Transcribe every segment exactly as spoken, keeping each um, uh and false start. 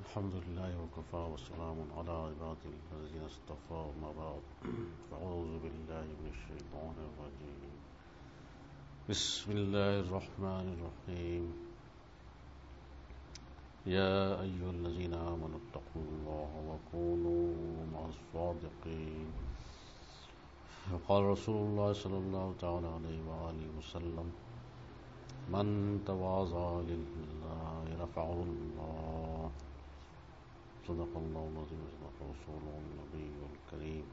الحمد لله وكفى وسلام على عباده الذين اصطفى وما بعد فأعوذ بالله من الشيطان الرجيم بسم الله الرحمن الرحيم يا أيها الذين آمنوا اتقوا الله وكونوا مع الصادقين وقال رسول الله صلى الله تعالى عليه وآله وسلم من تواضع لله رفعه الله صدق الله العظيم وصدق رسوله النبي الكريم.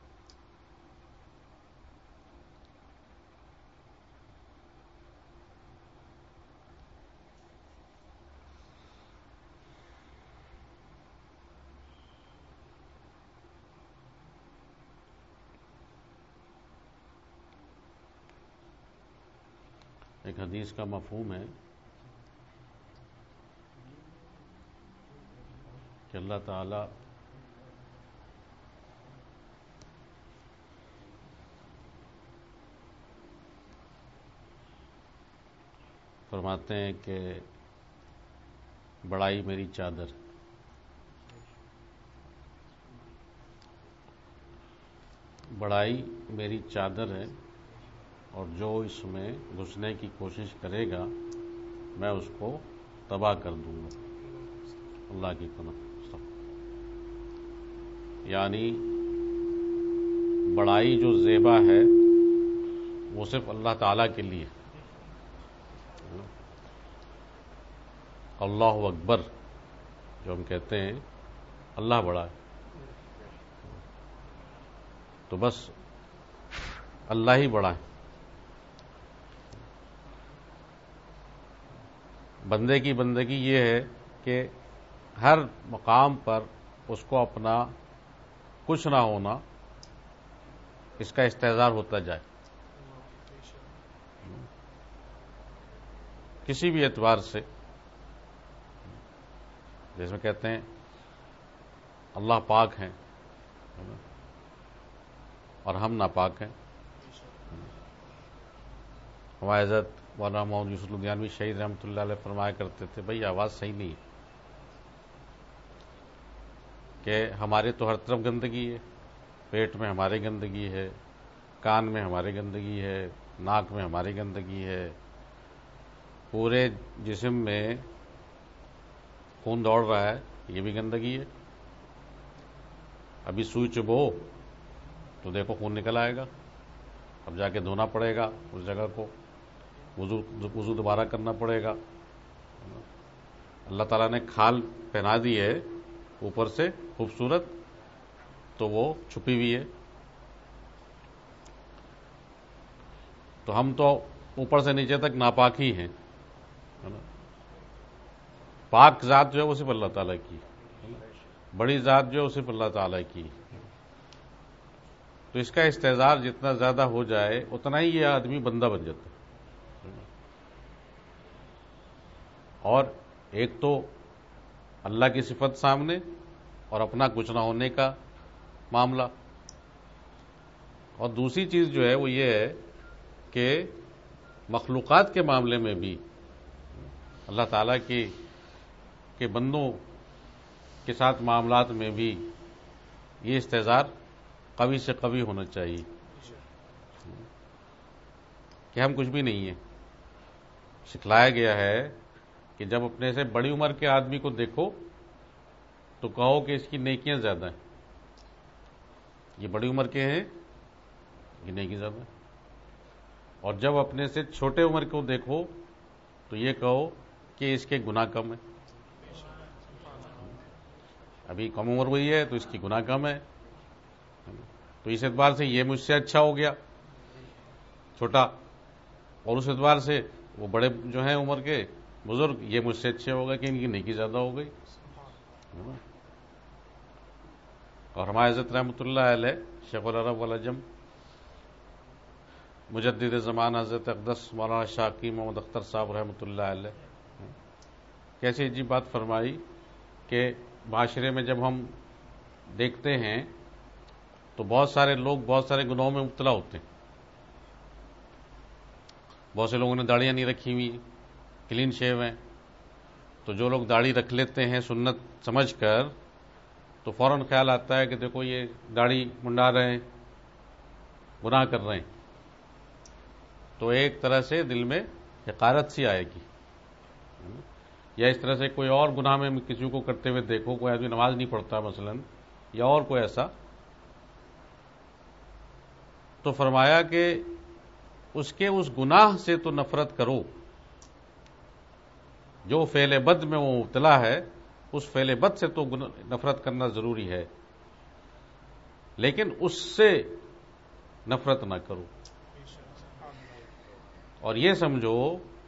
ایک حدیث کا مفہوم ہے کہ اللہ تعالی فرماتے ہیں کہ بڑائی میری چادر، بڑائی میری چادر ہے اور جو اس میں گھسنے کی کوشش کرے گا میں اس کو تباہ کر دوں گا. اللہ کی پناہ. یعنی بڑائی جو زیبا ہے وہ صرف اللہ تعالیٰ کے لیے. اللہ اکبر جو ہم کہتے ہیں اللہ بڑا ہے، تو بس اللہ ہی بڑا ہے. بندے کی بندگی یہ ہے کہ ہر مقام پر اس کو اپنا کچھ نہ ہونا اس کا استحضار ہوتا جائے. کسی بھی اعتبار سے، جیسے کہتے ہیں اللہ پاک ہیں اور ہم ناپاک ہیں. ہمارے حضرت مولانا محمد یوسف لدھیانوی شہید رحمۃ اللہ علیہ فرمایا کرتے تھے بھائی آواز صحیح نہیں ہے، کہ ہمارے تو ہر طرف گندگی ہے. پیٹ میں ہماری گندگی ہے، کان میں ہماری گندگی ہے، ناک میں ہماری گندگی ہے، پورے جسم میں خون دوڑ رہا ہے، یہ بھی گندگی ہے. ابھی سوئی چبو تو دیکھو خون نکل آئے گا، اب جا کے دھونا پڑے گا اس جگہ کو، وضو وضو دوبارہ کرنا پڑے گا. اللہ تعالیٰ نے کھال پہنا دی ہے اوپر سے خوبصورت، تو وہ چھپی ہوئی ہے. تو ہم تو اوپر سے نیچے تک ناپاک ہی ہیں. پاک ذات جو ہے وہ صرف اللہ تعالیٰ کی، بڑی ذات جو ہے وہ صرف اللہ تعالیٰ کی. تو اس کا استحضار جتنا زیادہ ہو جائے اتنا ہی یہ آدمی بندہ بن جاتا ہے. اور ایک تو اللہ کی صفت سامنے اور اپنا کچھ نہ ہونے کا معاملہ، اور دوسری چیز جو ہے وہ یہ ہے کہ مخلوقات کے معاملے میں بھی اللہ تعالیٰ کی کے بندوں کے ساتھ معاملات میں بھی یہ استحضار قوی سے قوی ہونا چاہیے کہ ہم کچھ بھی نہیں ہیں. سکھلایا گیا ہے کہ جب اپنے سے بڑی عمر کے آدمی کو دیکھو تو کہو کہ اس کی نیکیاں زیادہ ہیں. یہ بڑی عمر کے ہیں، یہ نیکی زیادہ ہے. اور جب اپنے سے چھوٹے عمر کو دیکھو تو یہ کہو کہ اس کے گناہ کم ہیں. ابھی کم عمر ہوئی ہے تو اس کی گناہ کم ہے، تو اس اعتبار سے یہ مجھ سے اچھا ہو گیا چھوٹا، اور اس اعتبار سے وہ بڑے جو ہیں عمر کے بزرگ یہ مجھ سے اچھے ہو گئے کہ ان کی نیکی زیادہ ہو گئی. اور ہمارے حضرت رحمۃ اللہ علیہ شیخ العرب والعجم مجدد زمان حضرت اقدس مولانا شاقی محمد اختر صاحب رحمۃ اللہ علیہ کیسی عجیب بات فرمائی کہ معاشرے میں جب ہم دیکھتے ہیں تو بہت سارے لوگ بہت سارے گناہوں میں مبتلا ہوتے ہیں. بہت سے لوگوں نے داڑیاں نہیں رکھی ہوئی، کلین شیو ہیں، تو جو لوگ داڑھی رکھ لیتے ہیں سنت سمجھ کر تو فوراً خیال آتا ہے کہ دیکھو یہ داڑھی منڈا رہے ہیں، گناہ کر رہے ہیں، تو ایک طرح سے دل میں حقارت سی آئے گی. یا اس طرح سے کوئی اور گناہ میں کسی کو کرتے ہوئے دیکھو، کوئی آدمی نماز نہیں پڑھتا مثلا، یا اور کوئی ایسا، تو فرمایا کہ اس کے اس گناہ سے تو نفرت کرو، جو فعل بد میں وہ مبتلا ہے اس فعل بد سے تو نفرت کرنا ضروری ہے، لیکن اس سے نفرت نہ کرو. اور یہ سمجھو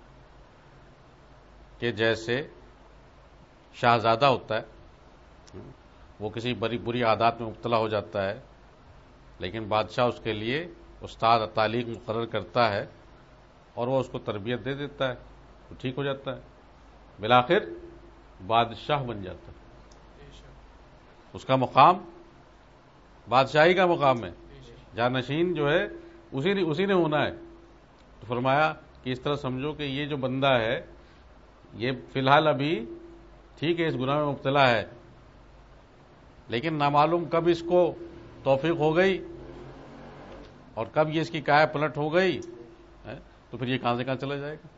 کہ جیسے شہزادہ ہوتا ہے، وہ کسی بڑی بری عادات میں مبتلا ہو جاتا ہے، لیکن بادشاہ اس کے لیے استاد تعلیم مقرر کرتا ہے اور وہ اس کو تربیت دے دیتا ہے، تو ٹھیک ہو جاتا ہے، بالآخر بادشاہ بن جاتا ہے. اس کا مقام بادشاہی کا مقام ہے، جانشین جو ہے اسی نے اسی نے ہونا ہے. تو فرمایا کہ اس طرح سمجھو کہ یہ جو بندہ ہے یہ فی الحال ابھی ٹھیک ہے اس گناہ میں مبتلا ہے، لیکن نامعلوم کب اس کو توفیق ہو گئی اور کب یہ اس کی کایا پلٹ ہو گئی تو پھر یہ کہاں سے کہاں چلا جائے گا.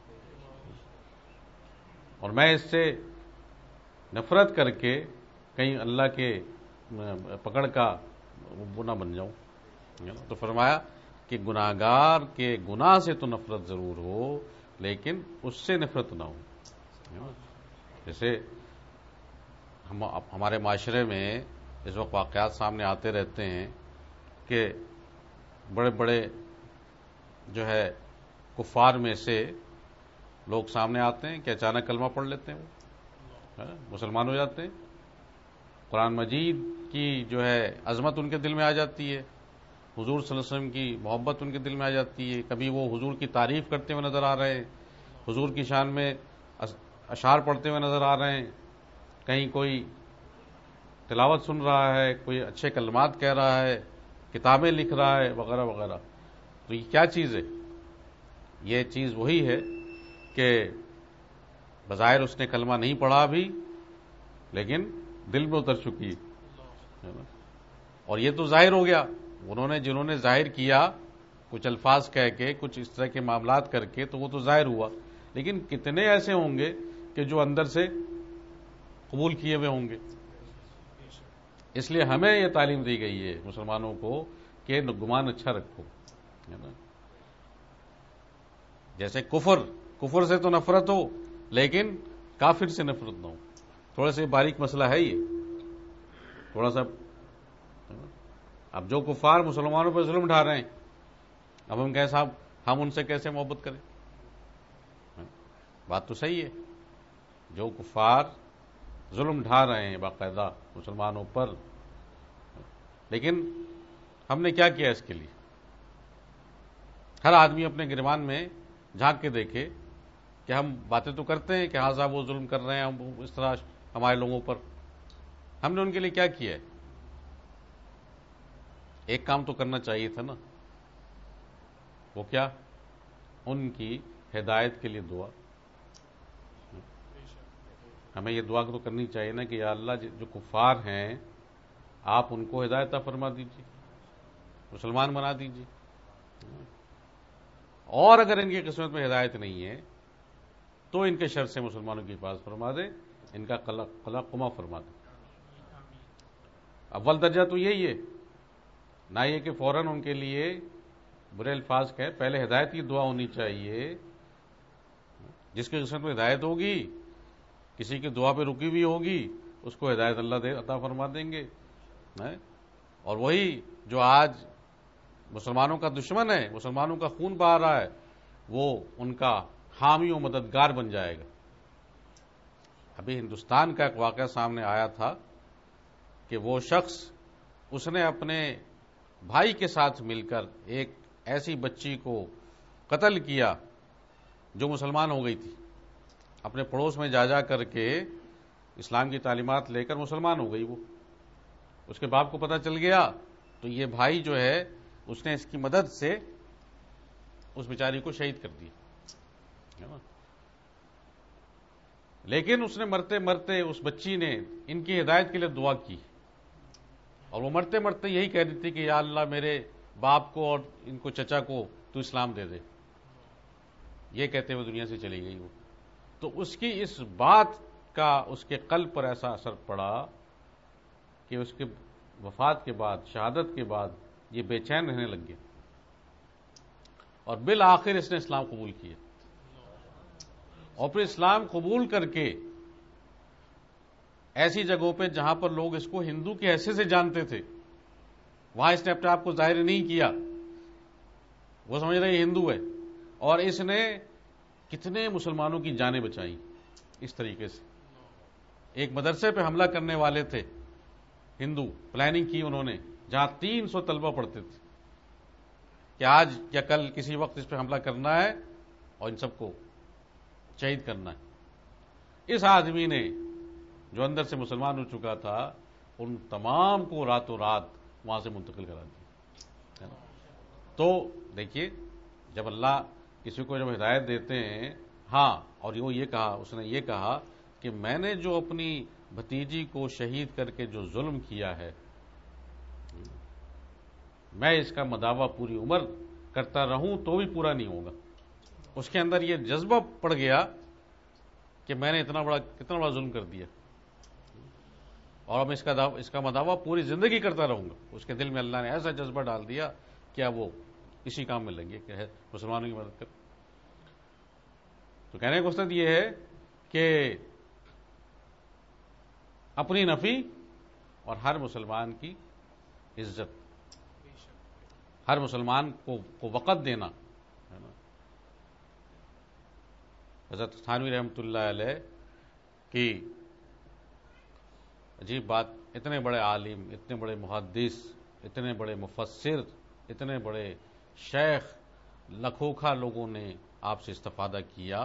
اور میں اس سے نفرت کر کے کہیں اللہ کے پکڑ کا وہ نہ بن جاؤں. تو فرمایا کہ گناہگار کے گناہ سے تو نفرت ضرور ہو لیکن اس سے نفرت نہ ہو. جیسے ہم ہمارے معاشرے میں اس وقت واقعات سامنے آتے رہتے ہیں کہ بڑے بڑے جو ہے کفار میں سے لوگ سامنے آتے ہیں کہ اچانک کلمہ پڑھ لیتے ہیں، وہ مسلمان ہو جاتے ہیں، قرآن مجید کی جو ہے عظمت ان کے دل میں آ جاتی ہے، حضور صلی اللہ علیہ وسلم کی محبت ان کے دل میں آ جاتی ہے، کبھی وہ حضور کی تعریف کرتے ہوئے نظر آ رہے ہیں، حضور کی شان میں اشعار پڑھتے ہوئے نظر آ رہے ہیں، کہیں کوئی تلاوت سن رہا ہے، کوئی اچھے کلمات کہہ رہا ہے، کتابیں لکھ رہا ہے وغیرہ وغیرہ. تو یہ کیا چیز ہے؟ یہ چیز وہی ہے کہ بظاہر اس نے کلمہ نہیں پڑھا بھی لیکن دل میں اتر چکی ہے، اور یہ تو ظاہر ہو گیا. انہوں نے جنہوں نے ظاہر کیا کچھ الفاظ کہہ کے کچھ اس طرح کے معاملات کر کے تو وہ تو ظاہر ہوا، لیکن کتنے ایسے ہوں گے کہ جو اندر سے قبول کیے ہوئے ہوں گے. اس لیے ہمیں یہ تعلیم دی گئی ہے مسلمانوں کو کہ گمان اچھا رکھو، ہے نا. جیسے کفر کفر سے تو نفرت ہو لیکن کافر سے نفرت نہ ہو. تھوڑا سا باریک مسئلہ ہے یہ، تھوڑا سا. اب جو کفار مسلمانوں پر ظلم ڈھا رہے ہیں، اب ہم کہیں صاحب ہم ان سے کیسے محبت کریں؟ بات تو صحیح ہے، جو کفار ظلم ڈھا رہے ہیں باقاعدہ مسلمانوں پر، لیکن ہم نے کیا کیا اس کے لیے؟ ہر آدمی اپنے گریبان میں جھانک کے دیکھے کہ ہم باتیں تو کرتے ہیں کہ ہاں صاحب وہ ظلم کر رہے ہیں ہم اس طرح ہمارے لوگوں پر، ہم نے ان کے لیے کیا کیا ہے؟ ایک کام تو کرنا چاہیے تھا نا، وہ کیا؟ ان کی ہدایت کے لیے دعا. ہمیں یہ دعا تو کرنی چاہیے نا کہ یا اللہ جو کفار ہیں آپ ان کو ہدایت عطا فرما دیجیے، مسلمان بنا دیجیے، اور اگر ان کی قسمت میں ہدایت نہیں ہے تو ان کے شر سے مسلمانوں کی حفاظت فرما دے، ان کا قلع قمع فرما دے. اول درجہ تو یہی ہے، نہ یہ کہ فوراً ان کے لیے برے الفاظ کہے، پہلے ہدایت کی دعا ہونی چاہیے. جس کی قسمت میں ہدایت ہوگی، کسی کی دعا پہ رکی ہوئی ہوگی، اس کو ہدایت اللہ دے عطا فرما دیں گے. اور وہی جو آج مسلمانوں کا دشمن ہے، مسلمانوں کا خون بہا رہا ہے، وہ ان کا حامی و مددگار بن جائے گا. ابھی ہندوستان کا ایک واقعہ سامنے آیا تھا کہ وہ شخص اس نے اپنے بھائی کے ساتھ مل کر ایک ایسی بچی کو قتل کیا جو مسلمان ہو گئی تھی. اپنے پڑوس میں جا جا کر کے اسلام کی تعلیمات لے کر مسلمان ہو گئی. وہ اس کے باپ کو پتہ چل گیا تو یہ بھائی جو ہے اس نے اس کی مدد سے اس بیچاری کو شہید کر دیا. لیکن اس نے مرتے مرتے اس بچی نے ان کی ہدایت کے لیے دعا کی، اور وہ مرتے مرتے یہی کہہ رہی تھی کہ یا اللہ میرے باپ کو اور ان کو چچا کو تو اسلام دے دے، یہ کہتے ہوئے دنیا سے چلی گئی وہ. تو اس کی اس بات کا اس کے قلب پر ایسا اثر پڑا کہ اس کے وفات کے بعد، شہادت کے بعد یہ بے چین رہنے لگ گیا، اور بالآخر اس نے اسلام قبول کیا. اور پھر اسلام قبول کر کے ایسی جگہوں پہ جہاں پر لوگ اس کو ہندو کی حیثیت سے جانتے تھے، وہاں اس نے اپنے آپ کو ظاہر نہیں کیا، وہ سمجھ رہے یہ ہندو ہے، اور اس نے کتنے مسلمانوں کی جانیں بچائیں اس طریقے سے. ایک مدرسے پہ حملہ کرنے والے تھے ہندو، پلاننگ کی انہوں نے، جہاں تین سو طلبہ پڑھتے تھے کہ آج یا کل کسی وقت اس پہ حملہ کرنا ہے اور ان سب کو شہید کرنا ہے. اس آدمی نے جو اندر سے مسلمان ہو چکا تھا ان تمام کو راتوں رات وہاں سے منتقل کرا دیا. تو دیکھیے جب اللہ کسی کو جب ہدایت دیتے ہیں، ہاں، اور وہ یہ کہا، اس نے یہ کہا کہ میں نے جو اپنی بھتیجی کو شہید کر کے جو ظلم کیا ہے، میں اس کا مداوع پوری عمر کرتا رہوں تو بھی پورا نہیں ہوگا. اس کے اندر یہ جذبہ پڑ گیا کہ میں نے اتنا بڑا کتنا بڑا ظلم کر دیا، اور میں اس کا اس کا مداوع پوری زندگی کرتا رہوں گا. اس کے دل میں اللہ نے ایسا جذبہ ڈال دیا کہ اب وہ اسی کام میں لگے کہ مسلمانوں کی مدد کر. تو کہنے کا مقصد یہ ہے کہ اپنی نفی اور ہر مسلمان کی عزت، ہر مسلمان کو کو وقت دینا ہے نا. حضرت تھانوی رحمۃ اللہ علیہ کی عجیب بات، اتنے بڑے عالم، اتنے بڑے محدث، اتنے بڑے مفسر، اتنے بڑے شیخ، لکھوکھا لوگوں نے آپ سے استفادہ کیا،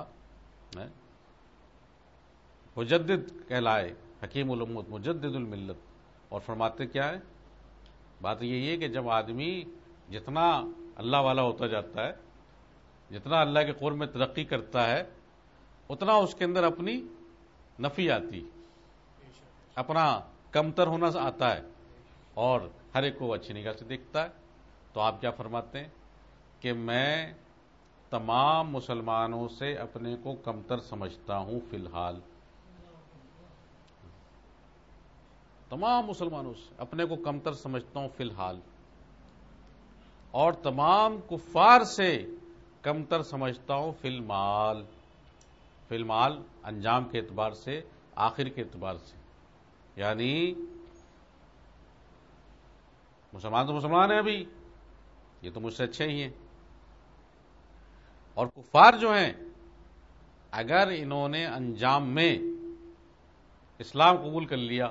مجدد کہلائے، حکیم الامت، مجدد الملت. اور فرماتے کیا ہے؟ بات یہی ہے کہ جب آدمی جتنا اللہ والا ہوتا جاتا ہے، جتنا اللہ کے قرب میں ترقی کرتا ہے، اتنا اس کے اندر اپنی نفی آتی، اپنا کمتر ہونا آتا ہے، اور ہر ایک کو اچھی نگاہ سے دیکھتا ہے. تو آپ کیا فرماتے ہیں کہ میں تمام مسلمانوں سے اپنے کو کمتر سمجھتا ہوں فی الحال، تمام مسلمانوں سے اپنے کو کمتر سمجھتا ہوں فی الحال، اور تمام کفار سے کمتر سمجھتا ہوں فی المال. فی المال انجام کے اعتبار سے، آخر کے اعتبار سے، یعنی مسلمان تو مسلمان ہیں، ابھی یہ تو مجھ سے اچھے ہی ہیں، اور کفار جو ہیں اگر انہوں نے انجام میں اسلام قبول کر لیا،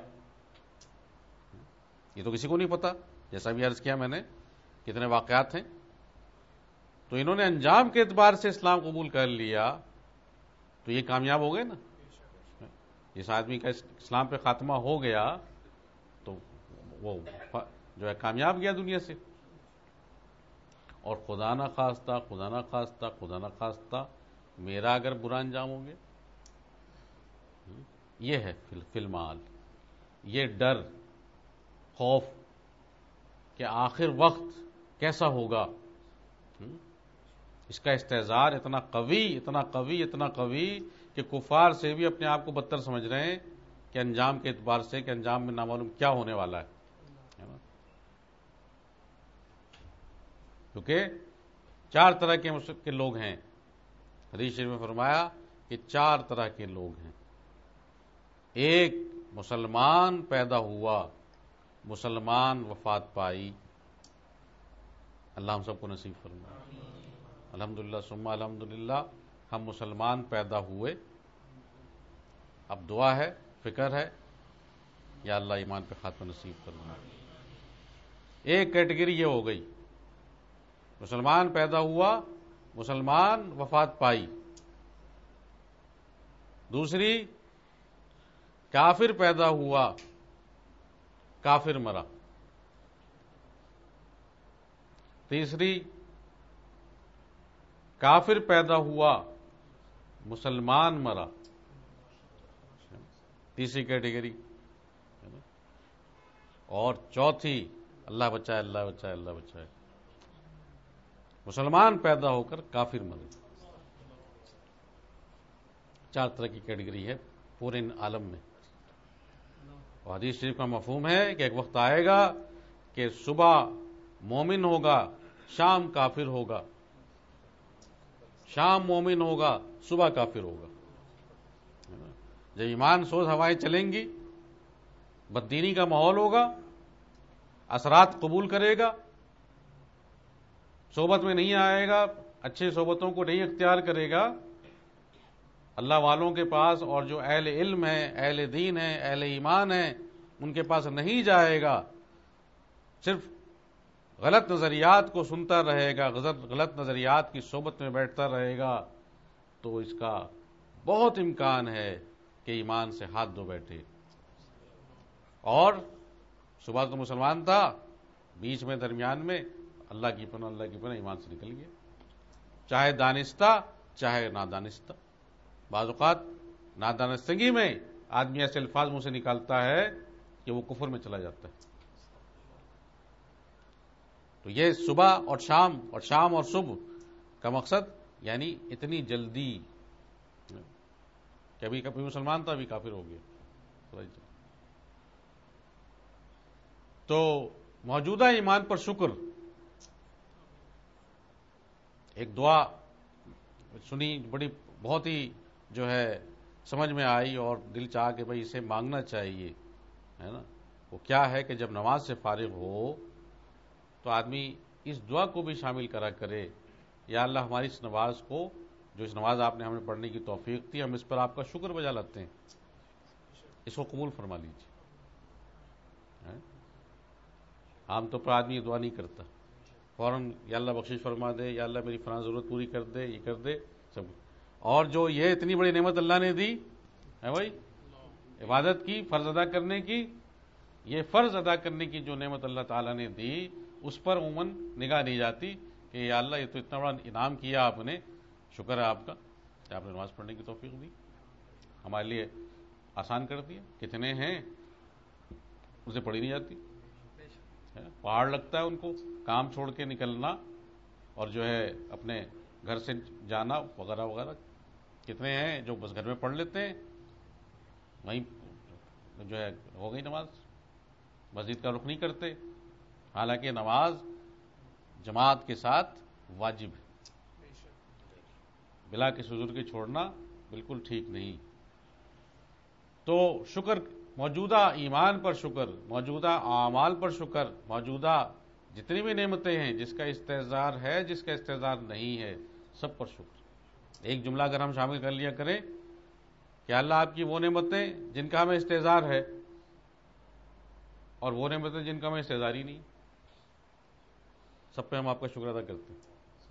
یہ تو کسی کو نہیں پتا، جیسا بھی عرض کیا میں نے کتنے واقعات ہیں، تو انہوں نے انجام کے اعتبار سے اسلام قبول کر لیا تو یہ کامیاب ہو گئے نا. جس آدمی کا اسلام پہ خاتمہ ہو گیا تو وہ جو ہے کامیاب گیا دنیا سے. اور خدا نہ خواستہ خدا نہ خواستہ خدا نہ خواستہ میرا اگر برا انجام ہو گیا، یہ ہے فی المال، یہ ڈر، خوف کہ آخر وقت کیسا ہوگا، اس کا استحضار اتنا قوی اتنا قوی اتنا قوی کہ کفار سے بھی اپنے آپ کو بدتر سمجھ رہے ہیں کہ انجام کے اعتبار سے، کہ انجام میں نامعلوم کیا ہونے والا ہے. کیونکہ چار طرح کے لوگ ہیں، حدیث شریف میں فرمایا کہ چار طرح کے لوگ ہیں. ایک مسلمان پیدا ہوا، مسلمان وفات پائی، اللہ ہم سب کو نصیب فرمائے. الحمدللہ ثم الحمدللہ ہم مسلمان پیدا ہوئے. اب دعا ہے، فکر ہے، یا اللہ ایمان پہ خاتمہ نصیب فرمائے. ایک کیٹیگری یہ ہو گئی، مسلمان پیدا ہوا، مسلمان وفات پائی. دوسری، کافر پیدا ہوا، کافر مرا. تیسری، کافر پیدا ہوا، مسلمان مرا. تیسری کیٹیگری، اور چوتھی اللہ بچائے اللہ بچائے اللہ بچائے، مسلمان پیدا ہو کر کافر مرے۔ چار طرح کی کیٹیگری ہے پورے عالم میں، اور حدیث شریف کا مفہوم ہے کہ ایک وقت آئے گا کہ صبح مومن ہوگا، شام کافر ہوگا، شام مومن ہوگا، صبح کافر ہوگا۔ جب ایمان سوز ہوائیں چلیں گی، بددینی کا ماحول ہوگا، اثرات قبول کرے گا، صحبت میں نہیں آئے گا، اچھے صحبتوں کو نہیں اختیار کرے گا، اللہ والوں کے پاس اور جو اہل علم ہیں، اہل دین ہیں، اہل ایمان ہیں، ان کے پاس نہیں جائے گا، صرف غلط نظریات کو سنتا رہے گا، غلط نظریات کی صحبت میں بیٹھتا رہے گا، تو اس کا بہت امکان ہے کہ ایمان سے ہاتھ دھو بیٹھے۔ اور صبح تو مسلمان تھا، بیچ میں درمیان میں اللہ کی پناہ اللہ کی پناہ ایمان سے نکل گیا، چاہے دانستہ چاہے نادانستہ۔ بعض اوقات نادانستگی میں آدمی ایسے الفاظ منہ سے نکالتا ہے کہ وہ کفر میں چلا جاتا ہے۔ تو یہ صبح اور شام اور شام اور صبح کا مقصد یعنی اتنی جلدی کہ ابھی کبھی مسلمان تھا ابھی کافر ہو گیا۔ تو موجودہ ایمان پر شکر، ایک دعا سنی، بڑی بہت ہی جو ہے سمجھ میں آئی اور دل چاہا کہ بھئی اسے مانگنا چاہیے، ہے نا۔ وہ کیا ہے کہ جب نماز سے فارغ ہو تو آدمی اس دعا کو بھی شامل کرا کرے، یا اللہ ہماری اس نماز کو، جو اس نماز آپ نے ہمیں پڑھنے کی توفیق دی، ہم اس پر آپ کا شکر بجا لاتے ہیں، اس کو قبول فرما لیجیے۔ عام طور پر آدمی یہ دعا نہیں کرتا، فوراً یا اللہ بخشش فرما دے، یا اللہ میری فلاں ضرورت پوری کر دے، یہ کر دے سب۔ اور جو یہ اتنی بڑی نعمت اللہ نے دی ہے بھائی، عبادت کی، فرض ادا کرنے کی، یہ فرض ادا کرنے کی جو نعمت اللہ تعالیٰ نے دی، اس پر عموماً نگاہ نہیں جاتی کہ یا اللہ یہ تو اتنا بڑا انعام کیا آپ نے، شکر ہے آپ کا کہ آپ نے نماز پڑھنے کی توفیق دی، ہمارے لیے آسان کر دیا۔ کتنے ہیں اسے پڑھی نہیں جاتی، پہاڑ لگتا ہے ان کو کام چھوڑ کے نکلنا اور جو ہے اپنے گھر سے جانا وغیرہ وغیرہ۔ کتنے ہیں جو بس گھر میں پڑھ لیتے ہیں، وہیں جو ہے ہو گئی نماز، مسجد کا رخ نہیں کرتے، حالانکہ نماز جماعت کے ساتھ واجب ہے، بلا کسی عذر کے چھوڑنا بالکل ٹھیک نہیں۔ تو شکر، موجودہ ایمان پر شکر، موجودہ اعمال پر شکر، موجودہ جتنی بھی نعمتیں ہیں، جس کا استحضار ہے جس کا استحضار نہیں ہے، سب پر شکر۔ ایک جملہ اگر ہم شامل کر لیا کریں کہ اللہ آپ کی وہ نعمتیں جن کا ہمیں استحضار ہے، اور وہ نعمتیں جن کا ہمیں استحضار ہی نہیں، سب پہ ہم آپ کا شکر ادا کرتے ہیں۔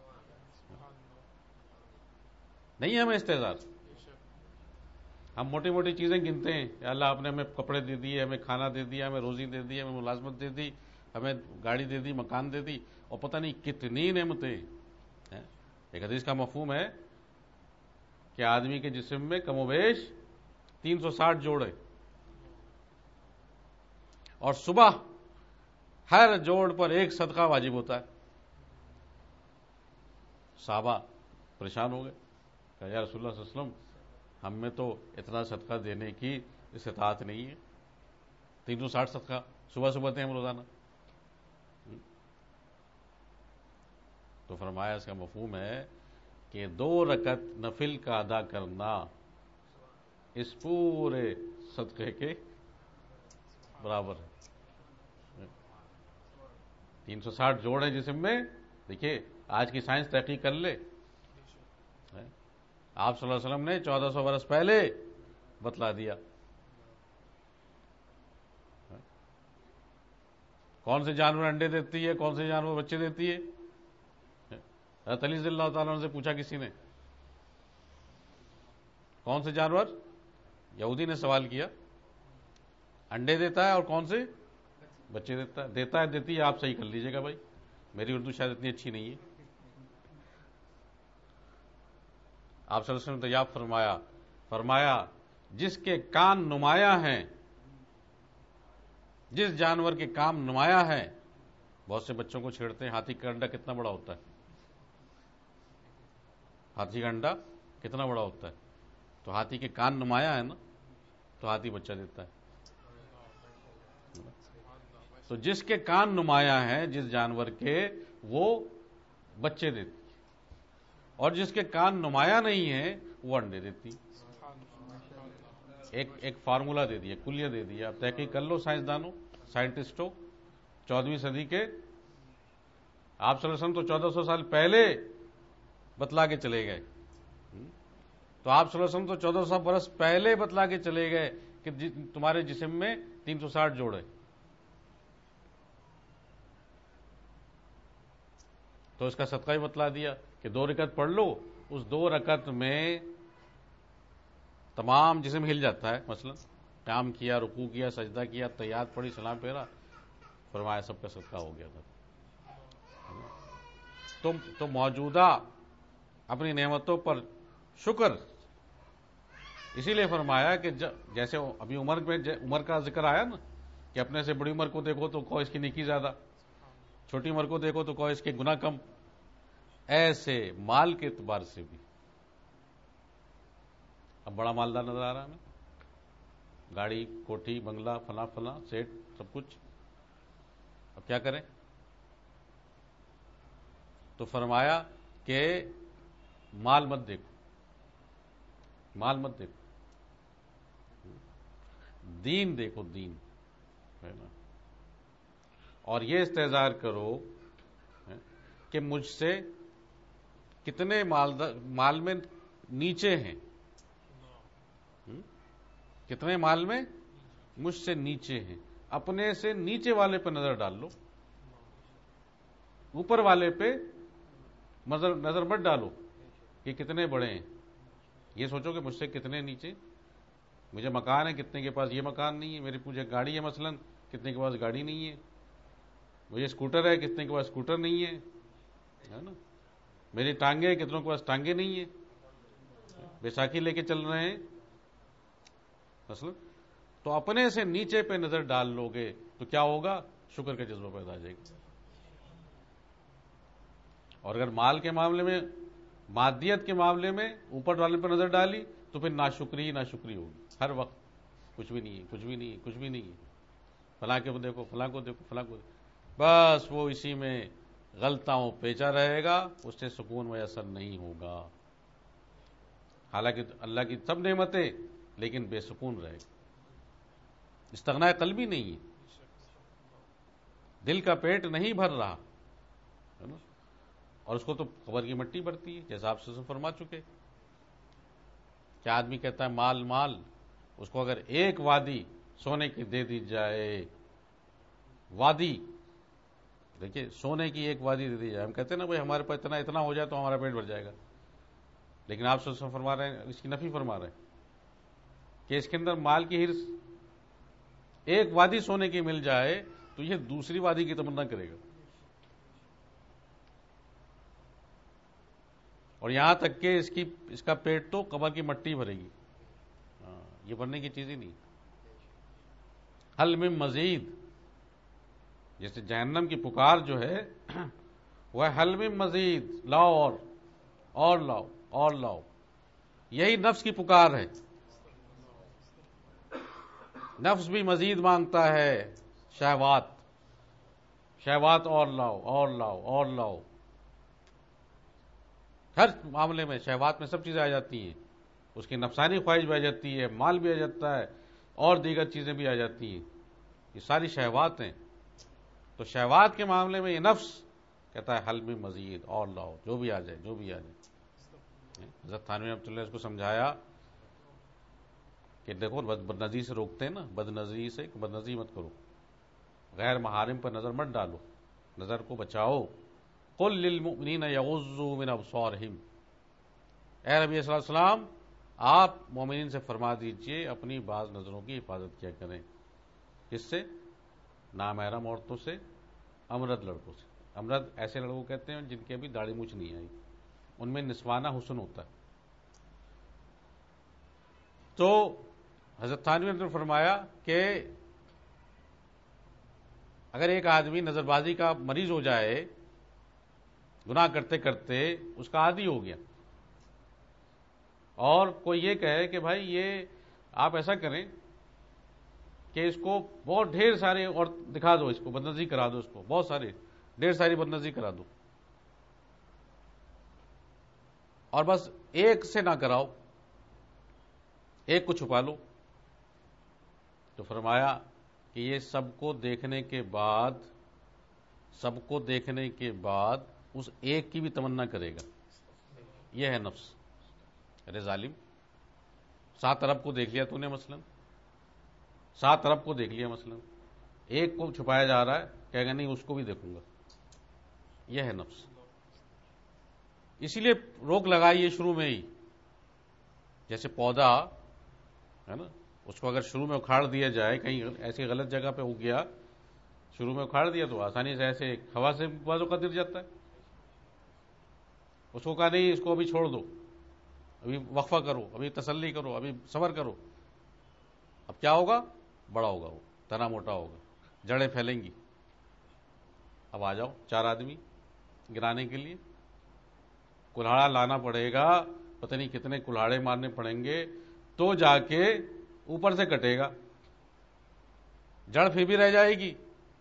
نہیں ہمیں استحضار، ہم موٹی موٹی چیزیں گنتے ہیں کہ اللہ آپ نے ہمیں کپڑے دے دیے، ہمیں کھانا دے دیا، ہمیں روزی دے دی، ہمیں ملازمت دے دی، ہمیں گاڑی دے دی، مکان دے دی، اور پتہ نہیں کتنی نعمتیں ہیں۔ ایک حدیث کا مفہوم ہے کہ آدمی کے جسم میں کم و بیش تین سو ساٹھ جوڑ ہے، اور صبح ہر جوڑ پر ایک صدقہ واجب ہوتا ہے۔ صحابہ پریشان ہو گئے، کہ یا رسول اللہ صلی اللہ علیہ وسلم ہم میں تو اتنا صدقہ دینے کی استطاعت نہیں ہے، تین سو ساٹھ صدقہ صبح صبح دیں ہم روزانہ۔ تو فرمایا اس کا مفہوم ہے کہ دو رکعت نفل کا ادا کرنا اس پورے صدقے کے برابر ہے۔ تین سو ساٹھ جوڑ ہیں جسم میں، دیکھیے آج کی سائنس تحقیق کر لے، آپ صلی اللہ علیہ وسلم نے چودہ سو برس پہلے بتلا دیا۔ کون سے جانور انڈے دیتی ہے، کون سے جانور بچے دیتی ہے؟ حضرت علی رضی اللہ تعالیٰ عنہ سے پوچھا کسی نے، کون سے جانور؟ یہودی نے سوال کیا، انڈے دیتا ہے اور کون سے بچے دیتا ہے؟ دیتا ہے دیتی ہے، آپ صحیح کر لیجئے گا بھائی، میری اردو شاید اتنی اچھی نہیں ہے۔ آپ صلی اللہ علیہ وسلم نے دریافت فرمایا فرمایا جس کے کان نمایاں ہیں، جس جانور کے کام نمایاں ہیں. بہت سے بچوں کو چھیڑتے ہیں ہاتھی کا انڈا کتنا بڑا ہوتا ہے، ہاتھی کا انڈا کتنا بڑا ہوتا ہے، تو ہاتھی کے کان نمایاں ہے نا، تو ہاتھی بچہ دیتا ہے. تو جس کے کان نمایاں ہیں جس جانور کے، وہ بچے دیتی، اور جس کے کان نمایاں نہیں ہیں وہ انڈے دیتی. ایک ایک فارمولا دے دیا، کلیہ دے دیا. آپ تحقیق کر لو سائنسدانوں، سائنٹسٹوں، چودہویں صدی کے. آپ صلی اللہ علیہ وسلم تو چودہ سو سال پہلے بتلا کے چلے گئے. تو آپ صلی اللہ علیہ وسلم تو چودہ سو برس پہلے بتلا کے چلے گئے کہ تمہارے جسم میں تین سو ساٹھ جوڑ ہے. تو اس کا صدقہ ہی بتلا دیا کہ دو رکعت پڑھ لو، اس دو رکعت میں تمام جسم ہل جاتا ہے. مثلا قیام کیا، رکوع کیا، سجدہ کیا، تحیات پڑھی، سلام پھیرا، فرمایا سب کا صدقہ ہو گیا تھا. تم تو موجودہ اپنی نعمتوں پر شکر، اسی لیے فرمایا کہ جیسے ابھی عمر میں عمر کا ذکر آیا نا کہ اپنے سے بڑی عمر کو دیکھو تو کہو اس کی نیکی زیادہ، چھوٹی عمر کو دیکھو تو کہو اس کے گناہ کم. ایسے مال کے اعتبار سے بھی اب بڑا مالدار نظر آ رہا ہے ہمیں، گاڑی، کوٹھی، بنگلہ، فلاں فلاں، سیٹ، سب کچھ. اب کیا کریں؟ تو فرمایا کہ مال مت دیکھو، مال مت دیکھو، دین دیکھو، دین ہے نا. اور یہ استحضار کرو کہ مجھ سے کتنے مال میں نیچے ہیں، کتنے مال میں مجھ سے نیچے ہیں. اپنے سے نیچے والے پہ نظر ڈال لو، اوپر والے پہ نظر نظر مت ڈالو کہ کتنے بڑے ہیں. یہ سوچو کہ مجھ سے کتنے نیچے. مجھے مکان ہے، کتنے کے پاس یہ مکان نہیں ہے. میری مجھے گاڑی ہے، مثلا کتنے کے پاس گاڑی نہیں ہے. مجھے اسکوٹر ہے، کتنے کے پاس اسکوٹر نہیں ہے نا. میری ٹانگیں ہیں، کتنوں کے پاس ٹانگیں نہیں ہیں. بیساکھی لے کے چل رہے ہیں مثلا. تو اپنے سے نیچے پہ نظر ڈال لو گے تو کیا ہوگا؟ شکر کا جذبہ پیدا ہو جائے گا. اور اگر مال کے معاملے میں، مادیت کے معاملے میں اوپر والے پر نظر ڈالی تو پھر ناشکری ناشکری ہوگی ہر وقت. کچھ بھی نہیں ہے، کچھ بھی نہیں ہے، کچھ بھی نہیں ہے. فلاں کو دیکھو، فلاں کو دیکھو، فلاں کو دیکھو، بس وہ اسی میں غلطاؤں پیچا رہے گا، اس سے سکون میسر نہیں ہوگا. حالانکہ اللہ کی سب نعمتیں، لیکن بے سکون رہے گا. استغناء قلبی نہیں ہے، دل کا پیٹ نہیں بھر رہا ہے نا. اور اس کو تو قبر کی مٹی بھرتی ہے، جیسا آپ سے فرما چکے. کیا آدمی کہتا ہے مال مال، اس کو اگر ایک وادی سونے کی دے دی جائے، وادی دیکھیے سونے کی ایک وادی دے دی جائے، ہم کہتے ہیں نا بھائی ہمارے پاس اتنا اتنا ہو جائے تو ہمارا پیٹ بھر جائے گا. لیکن آپ سے فرما رہے ہیں، اس کی نفی فرما رہے ہیں کہ اس کے اندر مال کی ہرس، ایک وادی سونے کی مل جائے تو یہ دوسری وادی کی تمنا کرے گا. اور یہاں تک کہ اس کی اس کا پیٹ تو قبر کی مٹی بھرے گی. یہ بھرنے کی چیز ہی نہیں. حل من مزید، جیسے جہنم کی پکار جو ہے وہ حل من مزید، لاؤ اور اور لاؤ اور لاؤ. یہی نفس کی پکار ہے. نفس بھی مزید مانگتا ہے، شہوات شہوات اور لاؤ اور لاؤ اور لاؤ. ہر معاملے میں شہوات میں سب چیزیں آ جاتی ہیں. اس کی نفسانی خواہش بھی آ جاتی ہے، مال بھی آ جاتا ہے، اور دیگر چیزیں بھی آ جاتی ہیں. یہ ساری شہوات ہیں. تو شہوات کے معاملے میں یہ نفس کہتا ہے حل میں مزید، اور لاؤ، جو بھی آ جائے جو بھی آ جائے. حضرت تھانوی رحمۃ اللہ اس کو سمجھایا کہ دیکھو بد نظری سے روکتے ہیں نا، بد نظری سے بد نظری مت کرو، غیر محارم پر نظر مت ڈالو، نظر کو بچاؤ. قل للمؤمنین یغضوا من ابصارہم، اے نبی صلی اللہ علیہ وسلم آپ مومنین سے فرما دیجئے اپنی بعض نظروں کی حفاظت کیا کریں. کس سے؟ نامحرم عورتوں سے، امرد لڑکوں سے. امرد ایسے لڑکوں کہتے ہیں جن کی ابھی داڑھی مونچھ نہیں آئی، ان میں نسوانہ حسن ہوتا ہے. تو حضرت تھانوی نے فرمایا کہ اگر ایک آدمی نظر بازی کا مریض ہو جائے، گناہ کرتے کرتے اس کا عادی ہو گیا، اور کوئی یہ کہے کہ بھائی یہ آپ ایسا کریں کہ اس کو بہت ڈھیر سارے اور دکھا دو، اس کو بدنظری کرا دو، اس کو بہت سارے ڈھیر ساری بدنظری کرا دو، اور بس ایک سے نہ کراؤ، ایک کو چھپا لو، تو فرمایا کہ یہ سب کو دیکھنے کے بعد سب کو دیکھنے کے بعد اس ایک کی بھی تمنا کرے گا. یہ ہے نفس. ارے ظالم، سات ارب کو دیکھ لیا تو نے مثلا، سات ارب کو دیکھ لیا مثلا، ایک کو چھپایا جا رہا ہے، کہے گا نہیں اس کو بھی دیکھوں گا. یہ ہے نفس. اسی لیے روک لگائیے شروع میں ہی. جیسے پودا ہے نا، اس کو اگر شروع میں اکھاڑ دیا جائے، کہیں ایسی غلط جگہ پہ ہو گیا، شروع میں اکھاڑ دیا تو آسانی سے ایسے ہوا سے بازو کا گر جاتا ہے. اس کو کہا نہیں، اس کو ابھی چھوڑ دو، ابھی وقفہ کرو، ابھی تسلی کرو، ابھی صبر کرو. اب کیا ہوگا؟ بڑا ہوگا، وہ تنا موٹا ہوگا، جڑیں پھیلیں گی. اب آ جاؤ چار آدمی گرانے کے لیے، کلہاڑا لانا پڑے گا، پتہ نہیں کتنے کلہاڑے مارنے پڑیں گے تو جا کے اوپر سے کٹے گا، جڑ پھر بھی رہ جائے گی.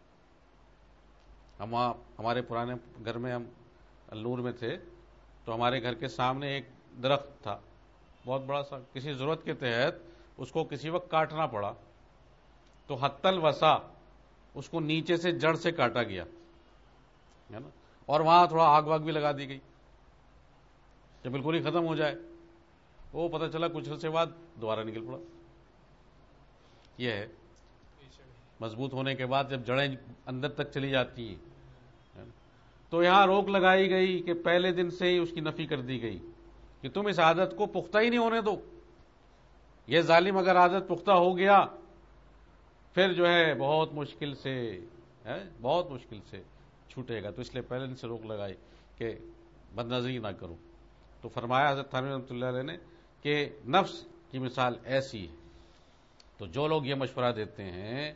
ہم ہمارے پرانے گھر میں، ہم النور میں تھے، تو ہمارے گھر کے سامنے ایک درخت تھا بہت بڑا سا. کسی ضرورت کے تحت اس کو کسی وقت کاٹنا پڑا تو حتی الوسع اس کو نیچے سے جڑ سے کاٹا گیا ہے نا، اور وہاں تھوڑا آگ واگ بھی لگا دی گئی کہ بالکل ہی ختم ہو جائے. وہ پتہ چلا کچھ عرصے بعد دوبارہ نکل پڑا. یہ ہے مضبوط ہونے کے بعد جب جڑیں اندر تک چلی جاتی ہیں، تو یہاں روک لگائی گئی کہ پہلے دن سے ہی اس کی نفی کر دی گئی کہ تم اس عادت کو پختہ ہی نہیں ہونے دو. یہ ظالم اگر عادت پختہ ہو گیا پھر جو ہے بہت مشکل سے بہت مشکل سے چھوٹے گا. تو اس لیے پہلے دن سے روک لگائی کہ بد نظری نہ کرو. تو فرمایا حضرت تھانوی رحمۃ اللہ علیہ نے کہ نفس کی مثال ایسی ہے. تو جو لوگ یہ مشورہ دیتے ہیں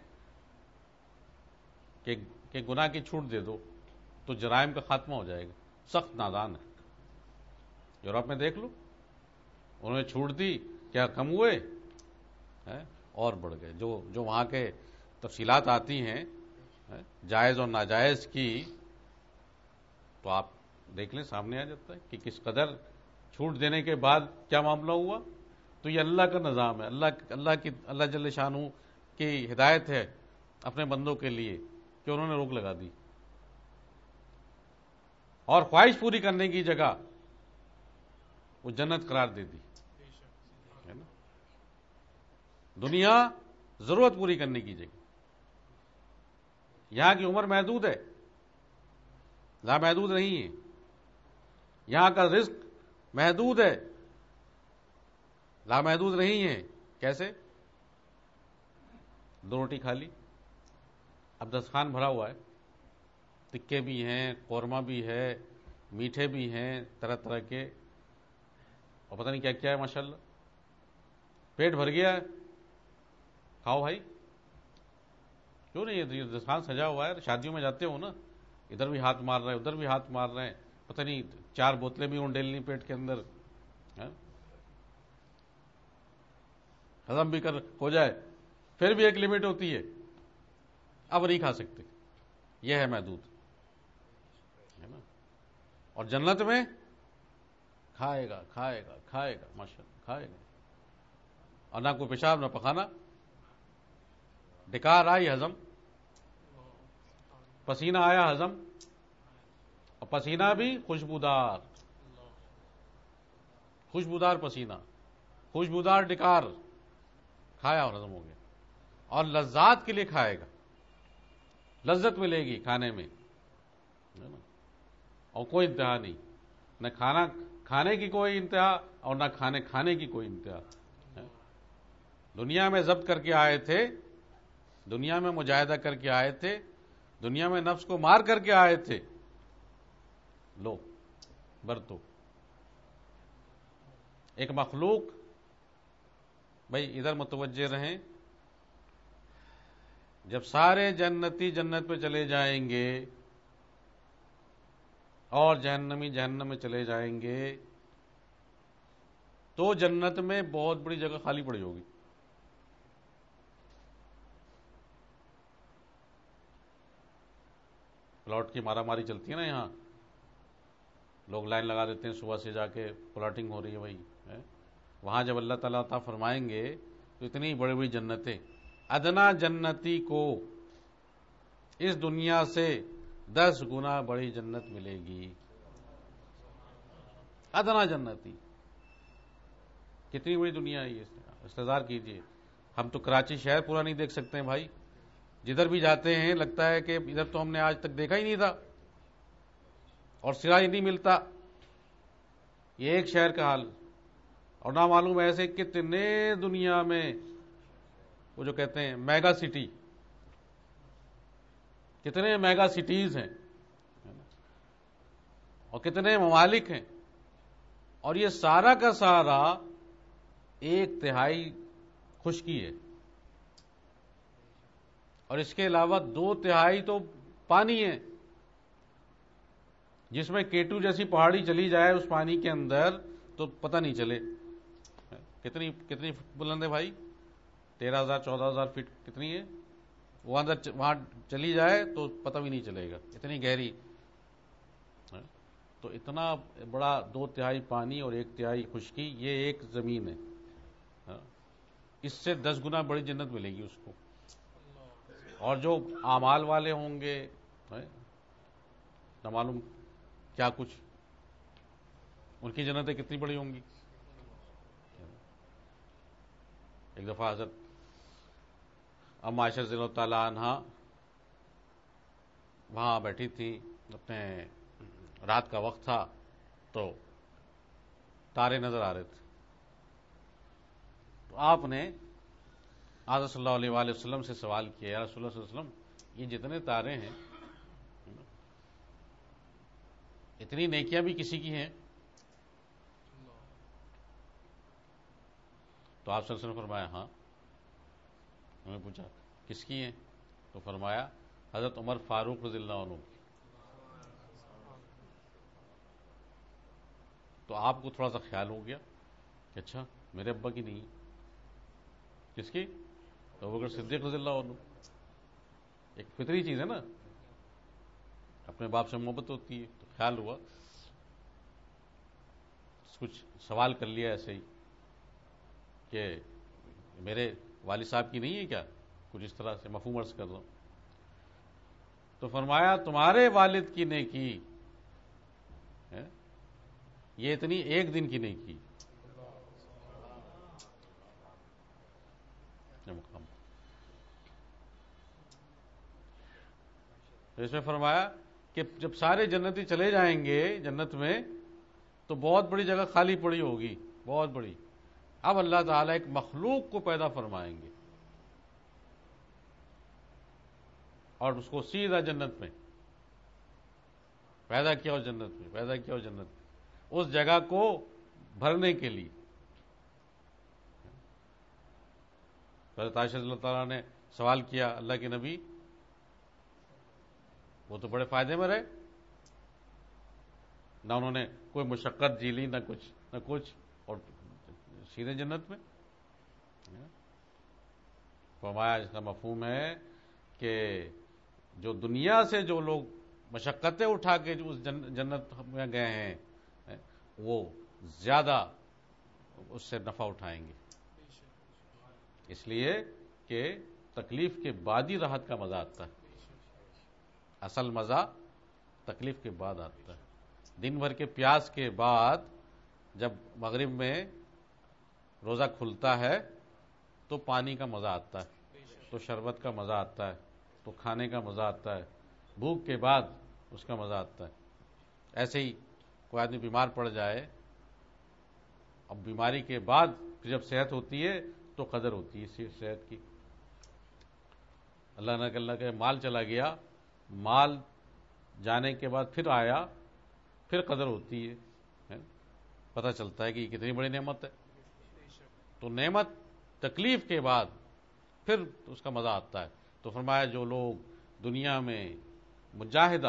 کہ کہ گناہ کی چھوٹ دے دو تو جرائم کا خاتمہ ہو جائے گا، سخت نادان ہے. یورپ میں دیکھ لو، انہوں نے چھوٹ دی، کیا کم ہوئے اور بڑھ گئے. جو جو وہاں کے تفصیلات آتی ہیں جائز اور ناجائز کی، تو آپ دیکھ لیں، سامنے آ جاتا ہے کہ کس قدر چھوٹ دینے کے بعد کیا معاملہ ہوا. تو یہ اللہ کا نظام ہے، اللہ اللہ کی اللہ جل شانہ کی ہدایت ہے اپنے بندوں کے لیے کہ انہوں نے روک لگا دی، اور خواہش پوری کرنے کی جگہ وہ جنت قرار دے دی ہے نا. دنیا ضرورت پوری کرنے کی جگہ. یہاں کی عمر محدود ہے، لامحدود نہیں ہے. یہاں کا رزق محدود ہے، لامحدود نہیں ہے. کیسے؟ دو روٹی کھا لی، اب دسترخوان بھرا ہوا ہے، تکے بھی ہیں، قورمہ بھی ہے، میٹھے بھی ہیں طرح طرح کے، اور پتہ نہیں کیا کیا ہے ماشاءاللہ. پیٹ بھر گیا ہے، کھاؤ بھائی. کیوں نہیں؟ یہ دسترخوان سجا ہوا ہے، شادیوں میں جاتے ہو نا، ادھر بھی ہاتھ مار رہے ہیں، ادھر بھی ہاتھ مار رہے ہیں، پتہ نہیں چار بوتلیں بھی انڈیل لی پیٹ کے اندر، ہضم بھی کر ہو جائے، پھر بھی ایک لمٹ ہوتی ہے، اب نہیں کھا سکتے. یہ ہے محدود ہے نا. اور جنت میں کھائے گا کھائے گا کھائے گا ماشاءاللہ کھائے گا، اور نہ کوئی پیشاب نہ پخانا، ڈکار آئی ہضم، پسینہ آیا ہضم، اور پسینہ بھی خوشبودار، خوشبودار پسینہ، خوشبودار ڈکار، کھایا اور ہضم ہو گیا. اور لذات کے لیے کھائے گا، لذت ملے گی کھانے میں، اور کوئی انتہا نہیں. نہ کھانا کھانے کی کوئی انتہا اور نہ کھانے کھانے کی کوئی انتہا. دنیا میں ضبط کر کے آئے تھے، دنیا میں مجاہدہ کر کے آئے تھے، دنیا میں نفس کو مار کر کے آئے تھے. لو برتو. ایک مخلوق بھائی ادھر متوجہ رہیں، جب سارے جنتی جنت پہ چلے جائیں گے اور جہنمی جہنم میں چلے جائیں گے تو جنت میں بہت بڑی جگہ خالی پڑی ہوگی. پلاٹ کی مارا ماری چلتی ہے نا، یہاں لوگ لائن لگا دیتے ہیں صبح سے، جا کے پلاٹنگ ہو رہی ہے بھائی. وہاں جب اللہ تعالیٰ تعالیٰ فرمائیں گے تو اتنی بڑی بڑی جنتیں، ادنا جنتی کو اس دنیا سے دس گنا بڑی جنت ملے گی. ادنا جنتی کتنی بڑی دنیا ہے یہ، استحضار کیجئے. ہم تو کراچی شہر پورا نہیں دیکھ سکتے ہیں بھائی، جدھر بھی جاتے ہیں لگتا ہے کہ ادھر تو ہم نے آج تک دیکھا ہی نہیں تھا اور سراج نہیں ملتا. یہ ایک شہر کا حال، اور نہ معلوم ایسے کتنے دنیا میں وہ جو کہتے ہیں میگا سٹی، کتنے میگا سٹیز ہیں اور کتنے ممالک ہیں، اور یہ سارا کا سارا ایک تہائی خشکی ہے، اور اس کے علاوہ دو تہائی تو پانی ہے، جس میں کیٹو جیسی پہاڑی چلی جائے اس پانی کے اندر تو پتہ نہیں چلے. کتنی کتنی بلند ہے بھائی؟ تیرہ ہزار چودہ ہزار فٹ کتنی ہے؟ وہ اندر وہاں چلی جائے تو پتہ بھی نہیں چلے گا، اتنی گہری. تو اتنا بڑا دو تہائی پانی اور ایک تہائی خشکی، یہ ایک زمین ہے. اس سے دس گنا بڑی جنت ملے گی اس کو. اور جو اعمال والے ہوں گے نہ معلوم کیا کچھ، ان کی جنتیں کتنی بڑی ہوں گی. ایک دفعہ حضرت ام عائشہ رضی اللہ تعالی عنہا وہاں بیٹھی تھی، اپنے رات کا وقت تھا تو تارے نظر آ رہے تھے. تو آپ نے آقا صلی اللہ علیہ وآلہ وسلم سے سوال کیا، یا رسول اللہ صلی اللہ علیہ وسلم یہ جتنے تارے ہیں اتنی نیکیاں بھی کسی کی ہیں؟ تو آپ صلی اللہ علیہ وسلم نے فرمایا ہاں. انہوں نے پوچھا کس کی ہیں؟ تو فرمایا حضرت عمر فاروق رضی اللہ عنہ کی. تو آپ کو تھوڑا سا خیال ہو گیا کہ اچھا میرے ابا کی نہیں، کس کی؟ تو ابوبکر صدیق رضی اللہ عنہ. ایک فطری چیز ہے نا، اپنے باپ سے محبت ہوتی ہے. تو خیال ہوا، کچھ سوال کر لیا ایسے ہی کہ میرے والد صاحب کی نہیں ہے کیا، کچھ اس طرح سے مفہوم عرض کر رہا ہوں. تو فرمایا تمہارے والد کی نیکی یہ اتنی ایک دن کی نیکی. تو اس میں فرمایا کہ جب سارے جنتی چلے جائیں گے جنت میں تو بہت بڑی جگہ خالی پڑی ہوگی، بہت بڑی. اب اللہ تعالیٰ ایک مخلوق کو پیدا فرمائیں گے اور اس کو سیدھا جنت میں پیدا کیا، ہو جنت میں پیدا کیا، ہو جنت میں اس جگہ کو بھرنے کے لیے. حضرت عائشہ رضی اللہ تعالیٰ نے سوال کیا اللہ کے نبی وہ تو بڑے فائدے میں رہے، نہ انہوں نے کوئی مشقت جھیلی، نہ کچھ نہ کچھ، اور سیدھے جنت میں. فرمایا اس کا مفہوم ہے کہ جو دنیا سے جو لوگ مشقتیں اٹھا کے جو اس جنت میں گئے ہیں وہ زیادہ اس سے نفع اٹھائیں گے، اس لیے کہ تکلیف کے بعد ہی راحت کا مزہ آتا ہے. اصل مزہ تکلیف کے بعد آتا ہے. دن بھر کے پیاس کے بعد جب مغرب میں روزہ کھلتا ہے تو پانی کا مزہ آتا ہے، تو شربت کا مزہ آتا ہے، تو کھانے کا مزہ آتا ہے، بھوک کے بعد اس کا مزہ آتا ہے. ایسے ہی کوئی آدمی بیمار پڑ جائے، اب بیماری کے بعد جب صحت ہوتی ہے تو قدر ہوتی ہے صحت کی. اللہ نہ کہ اللہ کے مال چلا گیا، مال جانے کے بعد پھر آیا، پھر قدر ہوتی ہے، پتہ چلتا ہے کہ یہ کتنی بڑی نعمت ہے. تو نعمت تکلیف کے بعد پھر اس کا مزہ آتا ہے. تو فرمایا جو لوگ دنیا میں مجاہدہ،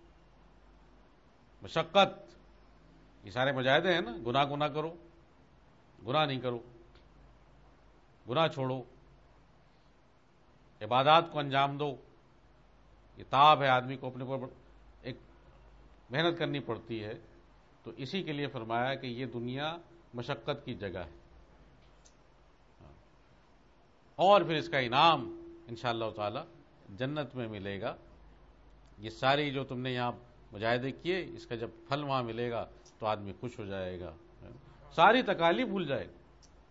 مشقت، یہ سارے مجاہدے ہیں نا، گناہ گناہ کرو، گناہ نہیں کرو، گناہ چھوڑو، عبادات کو انجام دو. یہ تاب ہے، آدمی کو اپنے پر ایک محنت کرنی پڑتی ہے. تو اسی کے لیے فرمایا کہ یہ دنیا مشقت کی جگہ ہے، اور پھر اس کا انعام انشاءاللہ تعالی جنت میں ملے گا. یہ ساری جو تم نے یہاں مجاہدے کیے، اس کا جب پھل وہاں ملے گا تو آدمی خوش ہو جائے گا، ساری تکالیف بھول جائے گا.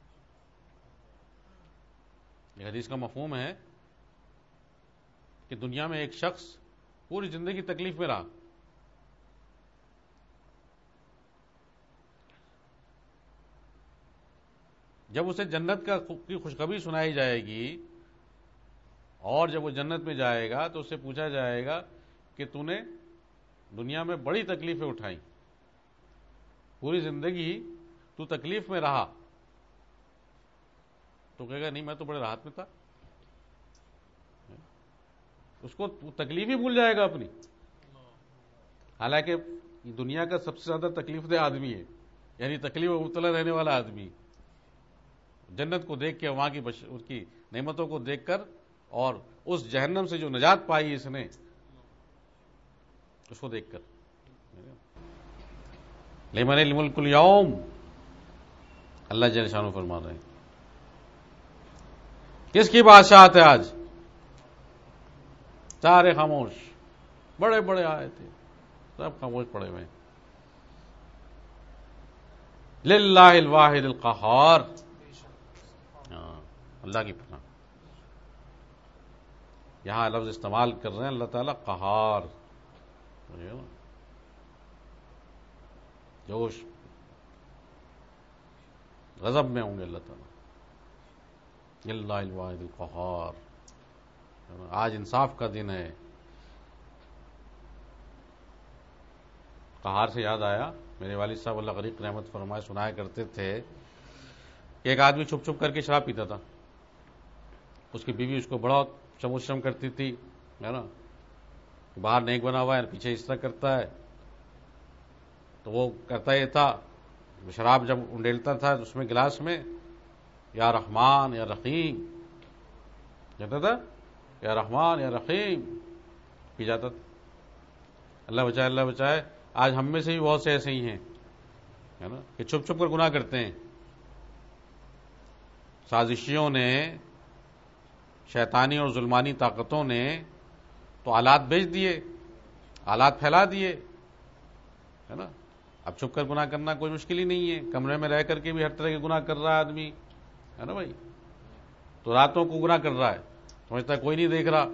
یہ حدیث کا مفہوم ہے کہ دنیا میں ایک شخص پوری زندگی تکلیف میں رہا، جب اسے جنت کا کی خوشخبری سنائی جائے گی اور جب وہ جنت میں جائے گا تو اس سے پوچھا جائے گا کہ تو نے دنیا میں بڑی تکلیفیں اٹھائیں، پوری زندگی تو تکلیف میں رہا. تو کہے گا نہیں، میں تو بڑے راحت میں تھا. اس کو تکلیف ہی بھول جائے گا اپنی، حالانکہ دنیا کا سب سے زیادہ تکلیف دہ آدمی ہے، یعنی تکلیف میں مبتلا رہنے والا آدمی. جنت کو دیکھ کے، وہاں کی بش... اس کی نعمتوں کو دیکھ کر اور اس جہنم سے جو نجات پائی اس نے، اس کو دیکھ کر. لمن الملک اليوم، اللہ جل شانہ فرما رہے ہیں کس کی بادشاہت ہے آج؟ سارے خاموش، بڑے بڑے آئے تھے سب خاموش پڑے ہوئے. للہ الواحد القہار، اللہ کی پناہ. یہاں لفظ استعمال کر رہے ہیں اللہ تعالیٰ قہار، جوش غضب میں ہوں گے اللہ تعالیٰ. للہ الواحد القہار، آج انصاف کا دن ہے. قہار سے یاد آیا، میرے والد صاحب اللہ غریق رحمت فرمائے سنایا کرتے تھے کہ ایک آدمی چھپ چھپ کر کے شراب پیتا تھا. اس کی بیوی اس کو بڑا چموشم کرتی تھی، ہے نا، باہر نیک بنا ہوا ہے، پیچھے اس طرح کرتا ہے. تو وہ کرتا یہ تھا، شراب جب انڈیلتا تھا اس میں گلاس میں، یا رحمان یا رحیم کہتا تھا، یا رحمان یا رحیم پی جاتا تھا. اللہ بچائے اللہ بچائے، آج ہم میں سے بھی بہت سے ایسے ہی ہیں، ہے نا، کہ چھپ چھپ کر گناہ کرتے ہیں. سازشیوں نے، شیطانی اور ظلمانی طاقتوں نے تو آلات بیچ دیے، آلات پھیلا دیے، ہے نا. اب چھپ کر گناہ کرنا کوئی مشکل ہی نہیں ہے، کمرے میں رہ کر کے بھی ہر طرح کے گناہ کر رہا ہے آدمی، ہے نا بھائی. تو راتوں کو گناہ کر رہا ہے، سمجھتا ہے کوئی نہیں دیکھ رہا،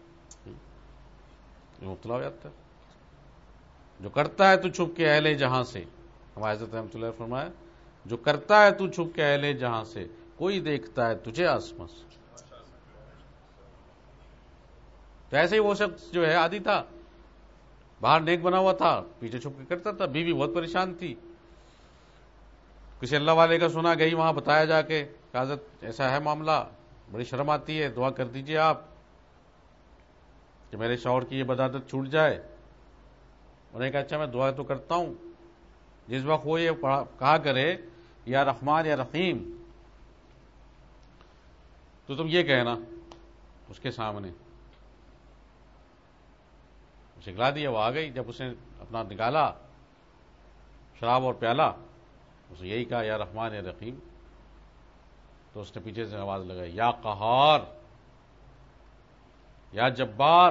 مبتلا ہو جاتا ہے. جو کرتا ہے تو چھپ کے اہل جہاں سے، ہمارے حضرت رحمۃ اللہ فرمایا، جو کرتا ہے تو چھپ کے اہل جہاں سے، کوئی دیکھتا ہے تجھے آسمان سے. تو ایسے ہی وہ شخص جو ہے عادی تھا، باہر نیک بنا ہوا تھا، پیچھے چھپ کے کرتا تھا. بیوی بہت پریشان تھی، کسی اللہ والے کا سنا، گئی وہاں بتایا جا کے کہ حضرت ایسا ہے معاملہ، بڑی شرم آتی ہے، دعا کر دیجئے آپ کہ میرے شوہر کی یہ بدعادت چھوٹ جائے. انہوں نے کہا اچھا میں دعا تو کرتا ہوں. جس وقت وہ یہ کہا کرے یا رحمان یا رحیم، تو تم یہ کہنا اس کے سامنے. سکھلا دیا، وہ آ گئی. جب اس نے اپنا نکالا شراب اور پیالہ، اس نے یہی کہا یا رحمان یا رحیم. تو اس نے پیچھے سے آواز لگائی، یا قہار یا جبار،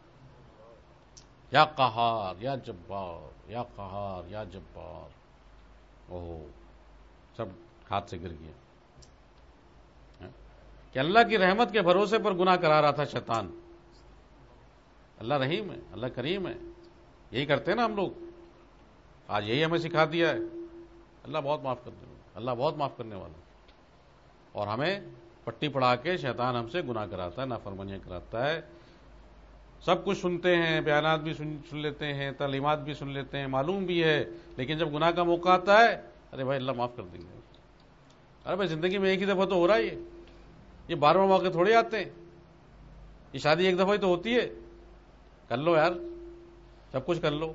یا قہار یا جبار، یا قہار یا جبار. اوہ، سب ہاتھ سے گر گیا کہ اللہ کی رحمت کے بھروسے پر گناہ کرا رہا تھا شیطان. اللہ رحیم ہے، اللہ کریم ہے. یہی کرتے ہیں نا ہم لوگ، آج یہی ہمیں سکھا دیا ہے. اللہ بہت معاف کرنے والا، اللہ بہت معاف کرنے والا. اور ہمیں پٹی پڑھا کے شیطان ہم سے گناہ کراتا ہے، نافرمانیاں کراتا ہے. سب کچھ سنتے ہیں، بیانات بھی سن سن لیتے ہیں، تعلیمات بھی سن لیتے ہیں، معلوم بھی ہے، لیکن جب گناہ کا موقع آتا ہے، ارے بھائی اللہ معاف کر دیں گے، ارے بھائی زندگی میں ایک ہی دفعہ تو ہو رہا ہے، یہ یہ بار بار موقع تھوڑے آتے ہیں، یہ شادی ایک دفعہ ہی تو ہوتی ہے، کر لو یار، سب کچھ کر لو۔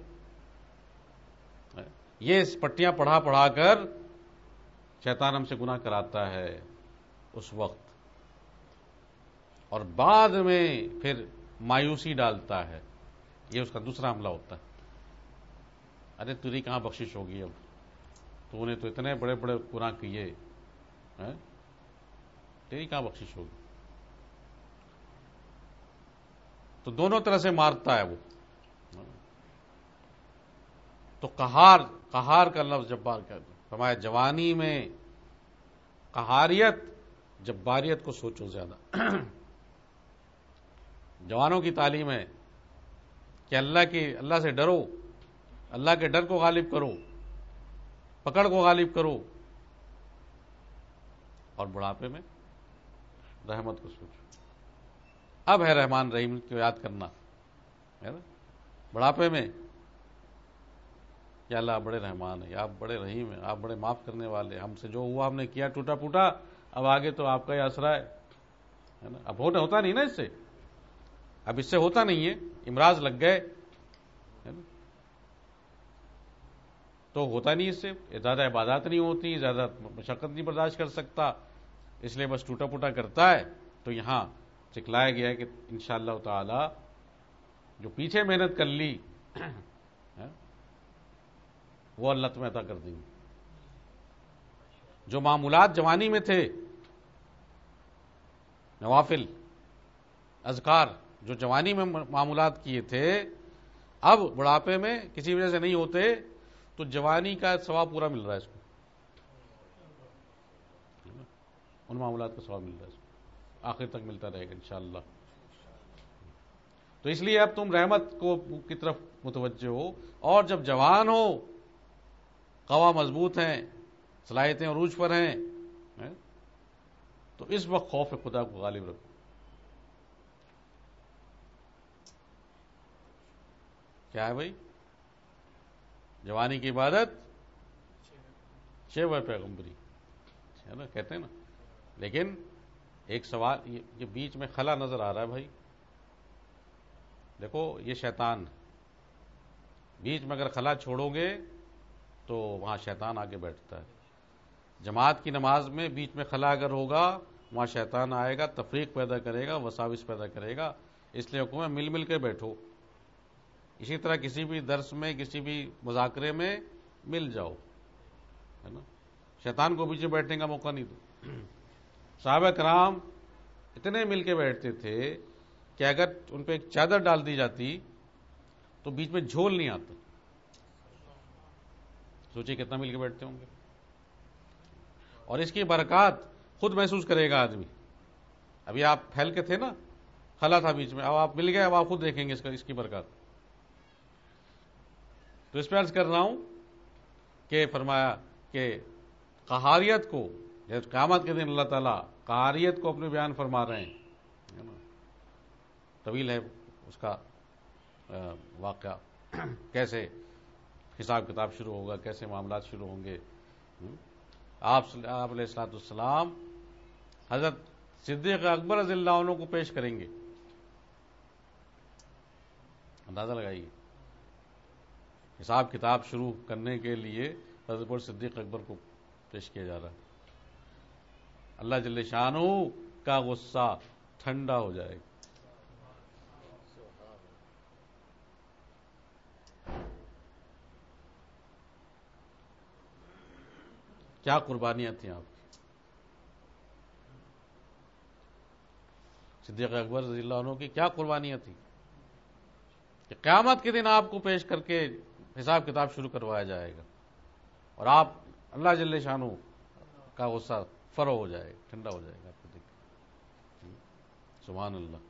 یہ پٹیاں پڑھا پڑھا کر شیطان ہم سے گناہ کراتا ہے اس وقت، اور بعد میں پھر مایوسی ڈالتا ہے، یہ اس کا دوسرا حملہ ہوتا ہے۔ ارے تیری کہاں بخشش ہوگی، اب تو نے تو اتنے بڑے بڑے گناہ کیے ہیں، تیری کہاں بخشش ہوگی؟ تو دونوں طرح سے مارتا ہے وہ۔ تو قہار قہار کا لفظ جبار کا فرمایا، جوانی میں قہاریت جباریت کو سوچو زیادہ۔ جوانوں کی تعلیم ہے کہ اللہ کی اللہ سے ڈرو، اللہ کے ڈر کو غالب کرو، پکڑ کو غالب کرو، اور بڑھاپے میں رحمت کو سوچو۔ اب ہے رحمان رحیم کو یاد کرنا، ہے نا؟ بڑھاپے میں یا اللہ آپ بڑے رحمان ہیں، آپ بڑے رحیم ہیں، آپ بڑے معاف کرنے والے، ہم سے جو ہوا ہم نے کیا ٹوٹا پوٹا، اب آگے تو آپ کا ہی آسرا ہے نا؟ اب ہوتا ہوتا نہیں نا، اس سے اب اس سے ہوتا نہیں ہے، امراض لگ گئے تو ہوتا نہیں، اس سے زیادہ عبادات نہیں ہوتی، زیادہ مشقت نہیں برداشت کر سکتا، اس لیے بس ٹوٹا پوٹا کرتا ہے۔ تو یہاں سکھلایا گیا ہے کہ انشاءاللہ تعالی جو پیچھے محنت کر لی وہ اللہ تمہیں عطا کر دیں گے۔ جو معمولات جوانی میں تھے، نوافل اذکار جو جوانی میں معمولات کیے تھے، اب بڑھاپے میں کسی وجہ سے نہیں ہوتے، تو جوانی کا ثواب پورا مل رہا ہے اس کو، ان معمولات کا ثواب مل رہا ہے اس کو، آخر تک ملتا رہے گا انشاءاللہ۔ تو اس لیے اب تم رحمت کو کی طرف متوجہ ہو، اور جب جوان ہو، قوا مضبوط ہیں، صلاحیتیں عروج پر ہیں، تو اس وقت خوف خدا کو غالب رکھو۔ کیا ہے بھائی؟ جوانی کی عبادت شیوہ پیغمبری، ہے نا، کہتے ہیں نا۔ لیکن ایک سوال، یہ بیچ میں خلا نظر آ رہا ہے بھائی، دیکھو یہ شیطان، بیچ میں اگر خلا چھوڑو گے تو وہاں شیطان آگے بیٹھتا ہے۔ جماعت کی نماز میں بیچ میں خلا اگر ہوگا، وہاں شیطان آئے گا، تفریق پیدا کرے گا، وساوس پیدا کرے گا، اس لیے حکم ہے مل مل کے بیٹھو۔ اسی طرح کسی بھی درس میں، کسی بھی مذاکرے میں مل جاؤ، ہے نا، شیطان کو پیچھے بیٹھنے کا موقع نہیں دو۔ صحابہ کرام اتنے مل کے بیٹھتے تھے کہ اگر ان پہ ایک چادر ڈال دی جاتی تو بیچ میں جھول نہیں آتا۔ سوچئے کتنا مل کے بیٹھتے ہوں گے، اور اس کی برکات خود محسوس کرے گا آدمی۔ ابھی آپ پھیل کے تھے نا، خلا تھا بیچ میں، اب آپ مل گئے، اب آپ خود دیکھیں گے اس کا اس کی برکات۔ تو اس پہ عرض کر رہا ہوں کہ فرمایا کہ قہاریت کو، جب قیامت کے دن اللہ تعالیٰ قہاریت کو اپنے بیان فرما رہے ہیں، طویل ہے اس کا واقعہ، کیسے حساب کتاب شروع ہوگا، کیسے معاملات شروع ہوں گے۔ آپ آپ علیہ الصلوۃ والسلام حضرت صدیق اکبر رضی اللہ عنہ کو پیش کریں گے، اندازہ لگائیے، حساب کتاب شروع کرنے کے لیے حضرت صدیق اکبر کو پیش کیا جا رہا ہے۔ اللہ جل شانہ کا غصہ ٹھنڈا ہو جائے گا۔ کیا قربانیاں تھیں آپ کی، صدیق اکبر رضی اللہ عنہ کی کیا قربانیاں تھیں کہ قیامت کے دن آپ کو پیش کر کے حساب کتاب شروع کروایا جائے گا، اور آپ اللہ جل شانہ کا غصہ فرو ہو جائے گا، ٹھنڈا ہو جائے گا آپ کو دیکھ کے۔ سبحان اللہ۔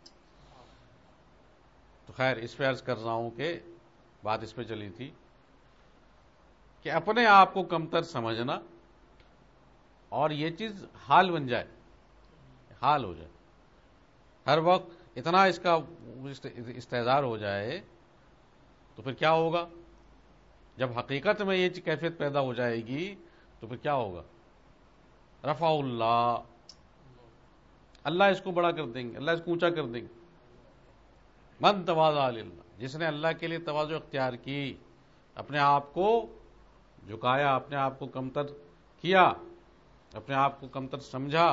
تو خیر اس پہ عرض کر رہا ہوں کہ بات اس پہ چلی تھی کہ اپنے آپ کو کمتر سمجھنا، اور یہ چیز حال بن جائے، حال ہو جائے، ہر وقت اتنا اس کا استحضار ہو جائے، تو پھر کیا ہوگا؟ جب حقیقت میں یہ کیفیت پیدا ہو جائے گی تو پھر کیا ہوگا؟ رفع اللہ، اللہ اس کو بڑا کر دیں گے، اللہ اس کو اونچا کر دیں گے. من تواضع للہ، جس نے اللہ کے لیے تواضع اختیار کی، اپنے آپ کو جھکایا، اپنے آپ کو کمتر کیا، اپنے آپ کو کمتر سمجھا،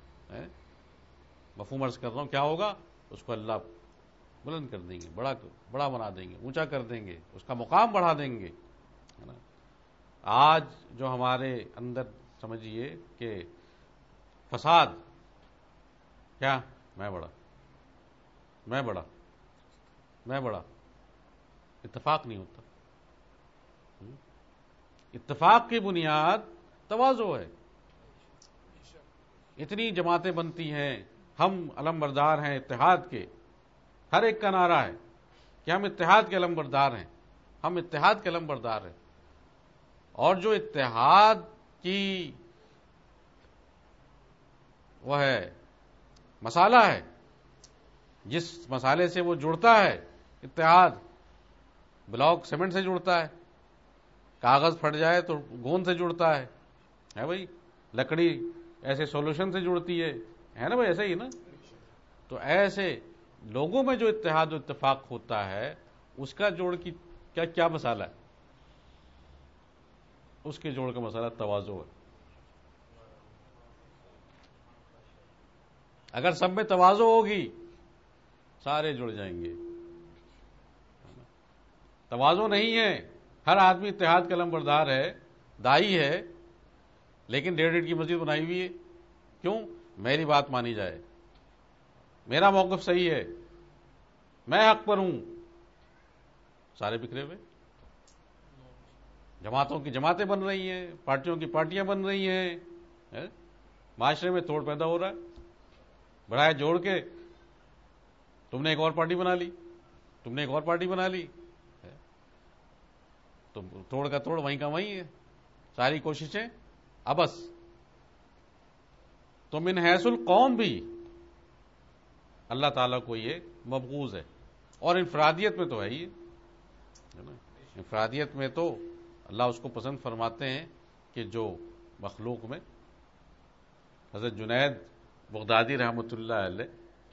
مفہوم عرض کر رہا ہوں، کیا ہوگا؟ اس کو اللہ بلند کر دیں گے، بڑا بڑا بنا دیں گے، اونچا کر دیں گے، اس کا مقام بڑھا دیں گے. ہے نا؟ آج جو ہمارے اندر سمجھیے کہ فساد، کیا میں بڑا میں بڑا میں بڑا اتفاق نہیں ہوتا. اتفاق کی بنیاد تواضع ہے. اتنی جماعتیں بنتی ہیں، ہم علم بردار ہیں اتحاد کے، ہر ایک کا نعرہ ہے کہ ہم اتحاد کے علم بردار ہیں، ہم اتحاد کے علم بردار ہیں. اور جو اتحاد کی وہ ہے مسالہ ہے، جس مسالے سے وہ جڑتا ہے، اتحاد بلاک سیمنٹ سے جڑتا ہے، کاغذ پھٹ جائے تو گوند سے جڑتا ہے ہے بھائی، لکڑی ایسے سولوشن سے جڑتی ہے ہے نا بھائی، ایسا ہی نا. تو ایسے لوگوں میں جو اتحاد و اتفاق ہوتا ہے، اس کا جوڑ کی کیا کیا مسئلہ ہے؟ اس کے جوڑ کا مسئلہ تواضع ہے. اگر سب میں تواضع ہوگی سارے جڑ جائیں گے. تواضع نہیں ہے، ہر آدمی اتحاد کا علم بردار ہے، دائی ہے، لیکن ڈیڑھ ڈیڑھ کی مسجد بنائی ہوئی ہے. کیوں؟ میری بات مانی جائے، میرا موقف صحیح ہے، میں حق پر ہوں. سارے بکھرے ہوئے، جماعتوں کی جماعتیں بن رہی ہیں، پارٹیوں کی پارٹیاں بن رہی ہیں، معاشرے میں توڑ پیدا ہو رہا ہے. بڑھائے جوڑ کے تم نے ایک اور پارٹی بنا لی، تم نے ایک اور پارٹی بنا لی، تو توڑ کا توڑ وہیں کا وہیں ہے. ساری کوششیں ابس. تو من حیث القوم بھی اللہ تعالیٰ کو یہ مبغوض ہے. اور انفرادیت میں تو ہے ہی، انفرادیت میں تو اللہ اس کو پسند فرماتے ہیں کہ جو مخلوق میں، حضرت جنید بغدادی رحمۃ اللہ علیہ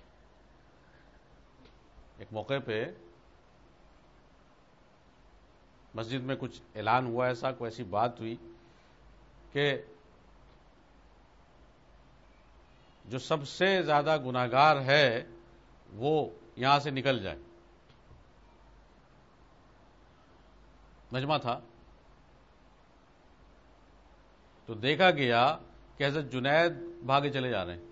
ایک موقع پہ مسجد میں کچھ اعلان ہوا، ایسا کوئی ایسی بات ہوئی کہ جو سب سے زیادہ گناہگار ہے وہ یہاں سے نکل جائے. مجمع تھا تو دیکھا گیا کہ حضرت جنید بھاگے چلے جا رہے ہیں،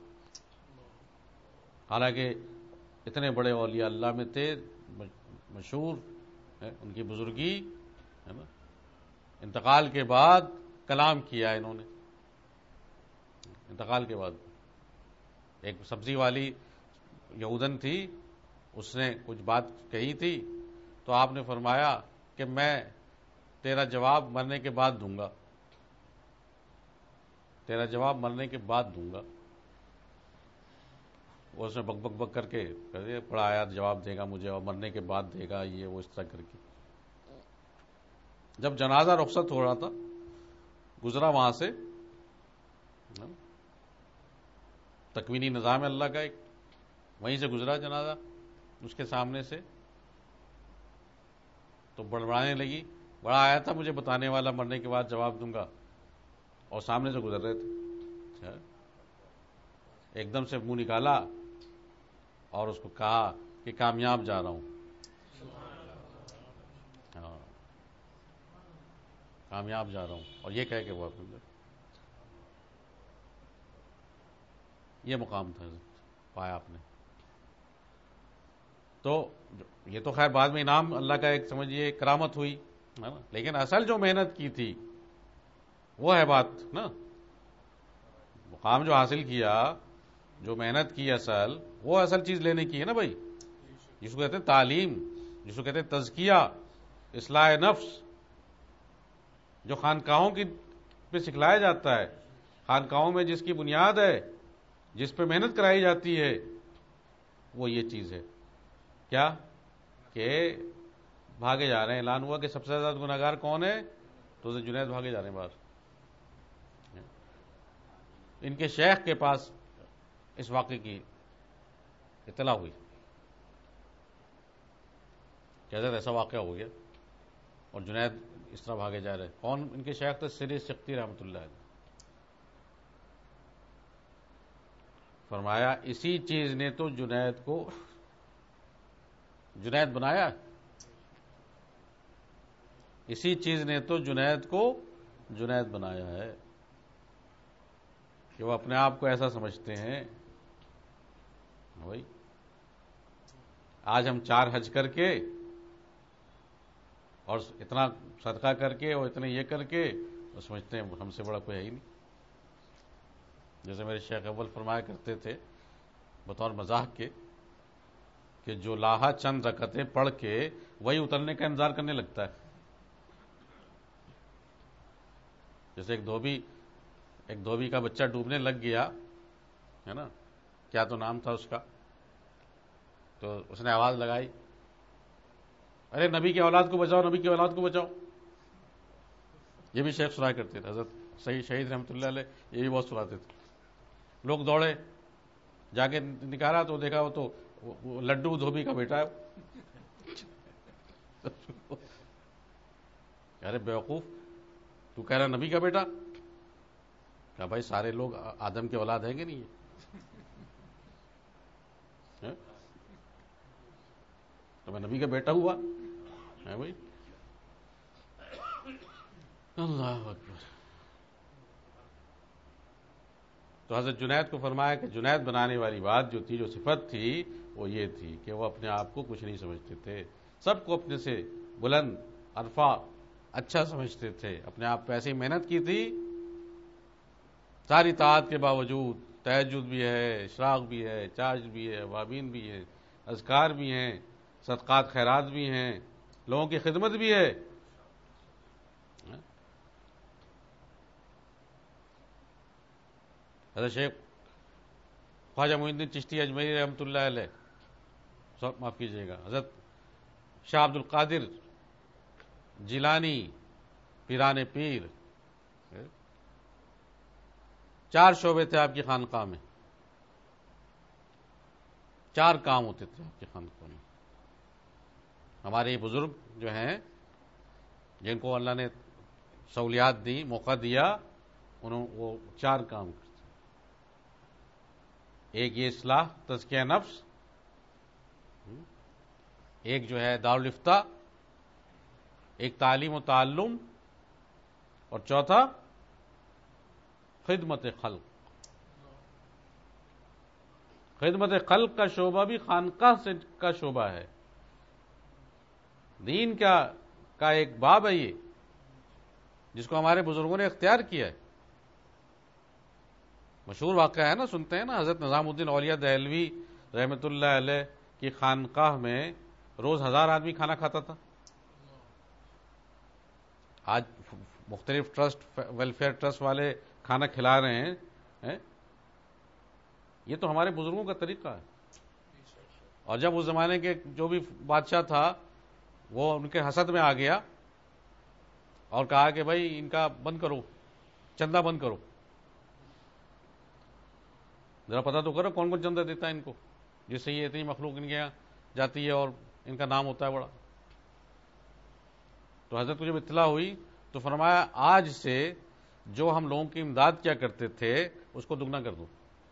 حالانکہ اتنے بڑے اولیاء اللہ میں تھے، مشہور ہے ان کی بزرگی، ہے نا. انتقال کے بعد کلام کیا انہوں نے، انتقال کے بعد. ایک سبزی والی یہودن تھی، اس نے کچھ بات کہی تھی، تو آپ نے فرمایا کہ میں تیرا جواب مرنے کے بعد دوں گا، تیرا جواب مرنے کے بعد دوں گا. وہ اس نے بک بک بک کر کے پڑھا آیا جواب دے گا مجھے اور مرنے کے بعد دے گا، یہ وہ اس طرح کر کے. جب جنازہ رخصت ہو رہا تھا، گزرا وہاں سے، تکوینی نظام اللہ کا ایک، وہیں سے گزرا جنازہ اس کے سامنے سے، تو بڑبڑانے لگی، بڑا آیا تھا مجھے بتانے والا مرنے کے بعد جواب دوں گا، اور سامنے سے گزر رہے تھے. ایک دم سے منہ نکالا اور اس کو کہا کہ کامیاب جا رہا ہوں. ہاں، کامیاب جا رہا ہوں، اور یہ کہہ کہ وہ یہ مقام تھا پایا آپ نے. تو یہ تو خیر بعد میں انعام اللہ کا ایک سمجھیے کرامت ہوئی، لیکن اصل جو محنت کی تھی وہ ہے بات نا. مقام جو حاصل کیا، جو محنت کی اصل، وہ اصل چیز لینے کی ہے نا بھائی، جس کو کہتے ہیں تعلیم، جس کو کہتے ہیں تزکیہ، اصلاح نفس، جو خانقاہوں کی پہ سکھلایا جاتا ہے، خانقاہوں میں جس کی بنیاد ہے، جس پہ محنت کرائی جاتی ہے، وہ یہ چیز ہے. کیا کہ بھاگے جا رہے ہیں. اعلان ہوا کہ سب سے زیادہ گناہگار کون ہے، تو جنید بھاگے جا رہے ہیں باہر. ان کے شیخ کے پاس اس واقعے کی اطلاع ہوئی کہ حضرت ایسا واقعہ ہو گیا اور جنید اس طرح بھاگے جا رہے. کون ان کے شیخ تھے؟ سری سختی رحمۃ اللہ علیہ. فرمایا اسی چیز نے تو جنید کو جنید بنایا، اسی چیز نے تو جنید کو جنید بنایا ہے کہ وہ اپنے آپ کو ایسا سمجھتے ہیں. وہی آج ہم چار حج کر کے اور اتنا صدقہ کر کے اور اتنے یہ کر کے وہ سمجھتے ہیں ہم سے بڑا کوئی ہے ہی نہیں. جیسے میرے شیخ اول فرمایا کرتے تھے بطور مزاح کے کہ جو لاہا چند رکعتیں پڑھ کے وہی اترنے کا انتظار کرنے لگتا ہے. جیسے ایک دھوبی ایک دھوبی کا بچہ ڈوبنے لگ گیا ہے نا، کیا تو نام تھا اس کا، تو اس نے آواز لگائی ارے نبی کی اولاد کو بچاؤ، نبی کی اولاد کو بچاؤ. یہ بھی شیخ سنایا کرتے تھے، حضرت سید شہید رحمۃ اللہ علیہ یہ بھی بہت سناتے تھے. لوگ دوڑے جا کے نکالا تو دیکھا وہ تو وہ لڈو دھوبی کا بیٹا ہے. ارے بیوقوف تو کہہ رہا نبی کا بیٹا؟ کہا بھائی سارے لوگ آدم کے اولاد ہیں کہ نہیں؟ تو میں نبی کا بیٹا ہوا ہے بھائی. اللہ اکبر. تو حضرت جنید کو فرمایا کہ جنید بنانے والی بات جو تھی، جو صفت تھی، وہ یہ تھی کہ وہ اپنے آپ کو کچھ نہیں سمجھتے تھے، سب کو اپنے سے بلند عرفہ اچھا سمجھتے تھے. اپنے آپ پہ ایسی محنت کی تھی ساری طاعت کے باوجود، تہجد بھی ہے، اشراق بھی ہے، چاش بھی ہے، وابین بھی ہے، اذکار بھی ہیں، صدقات خیرات بھی ہیں، لوگوں کی خدمت بھی ہے. حضرت شیخ خواجہ معین الدین چشتی اجمیری رحمۃ اللہ علیہ، سب معاف کیجیے گا، حضرت شاہ عبد القادر جیلانی پیران پیر، چار شعبے تھے آپ کی خانقاہ میں، چار کام ہوتے تھے آپ کی خانقاہ میں. ہمارے یہ بزرگ جو ہیں جن کو اللہ نے سہولیات دی، موقع دیا، انہوں وہ چار کام کرتے. ایک یہ اصلاح تزکیہ نفس، ایک جو ہے دارالفتہ، ایک تعلیم و تعلم، اور چوتھا خدمت خلق. خدمت خلق کا شعبہ بھی خانقاہ سے کا شعبہ ہے. دین کا کا ایک باب ہے یہ جس کو ہمارے بزرگوں نے اختیار کیا ہے. مشہور واقعہ ہے نا، سنتے ہیں نا، حضرت نظام الدین اولیاء دہلوی رحمۃ اللہ علیہ کی خانقاہ میں روز ہزار آدمی کھانا کھاتا تھا. آج مختلف ٹرسٹ ویلفیئر ٹرسٹ والے کھانا کھلا رہے ہیں، یہ تو ہمارے بزرگوں کا طریقہ ہے. اور جب اس زمانے کے جو بھی بادشاہ تھا وہ ان کے حسد میں آ گیا اور کہا کہ بھائی ان کا بند کرو، چندہ بند کرو، ذرا پتہ تو کرو کون کون چندہ دیتا ہے ان کو، جس سے یہ اتنی مخلوق ان کے یہاں جاتی ہے اور ان کا نام ہوتا ہے بڑا. تو حضرت کو جب اطلاع ہوئی تو فرمایا آج سے جو ہم لوگوں کی امداد کیا کرتے تھے اس کو دگنا کر دو.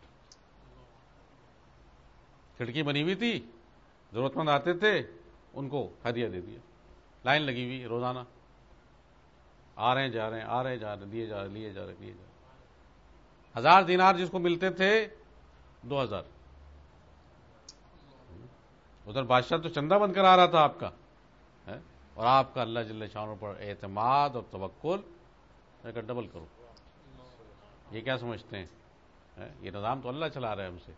کھڑکی بنی ہوئی تھی، ضرورت مند آتے تھے ان کو ہدیہ دے دیا. لائن لگی ہوئی روزانہ، آ رہے ہیں جا رہے ہیں، آ رہے ہیں جا رہے ہیں، دیے جا رہے لیے جا رہے لیے جا رہے. ہزار دینار جس کو ملتے تھے دو ہزار. ادھر بادشاہ تو چندہ بند کرا رہا تھا آپ کا، اور آپ کا اللہ جل شانہ پر اعتماد اور توکل کا ڈبل کرو. یہ کیا سمجھتے ہیں؟ یہ نظام تو اللہ چلا رہا ہے ہم سے.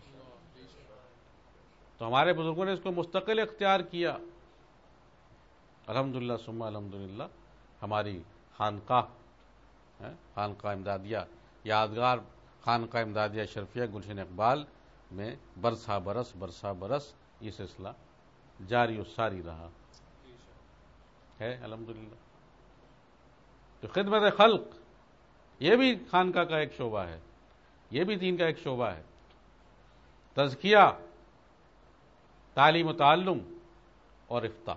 تو ہمارے بزرگوں نے اس کو مستقل اختیار کیا. الحمدللہ ثم الحمدللہ ہماری خانقاہ خانقاہ امدادیہ یادگار خانقاہ امدادیہ شرفیہ گلشن اقبال میں برسا برس برسا برس یہ سلسلہ جاری و ساری رہا ہے الحمدللہ. تو خدمت خلق یہ بھی خانقاہ کا ایک شعبہ ہے. یہ بھی دین کا ایک شعبہ ہے. تزکیہ، تعلیم و تعلم اور افتاء.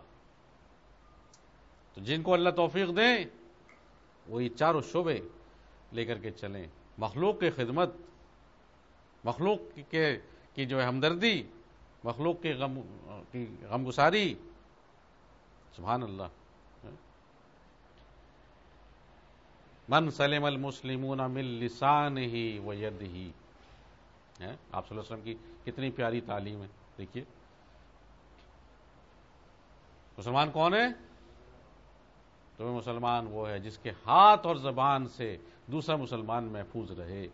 تو جن کو اللہ توفیق دیں وہ یہ چاروں شعبے لے کر کے چلیں. مخلوق کی خدمت، مخلوق کے کی جو ہے ہمدردی، مخلوق کی غم کی غمگساری. سبحان اللہ. من سلم المسلمون من لسانہ و یدہ. آپ صلی اللہ علیہ وسلم کی کتنی پیاری تعلیم ہے. دیکھیے مسلمان کون ہے؟ تو مسلمان وہ ہے جس کے ہاتھ اور زبان سے دوسرا مسلمان محفوظ رہے.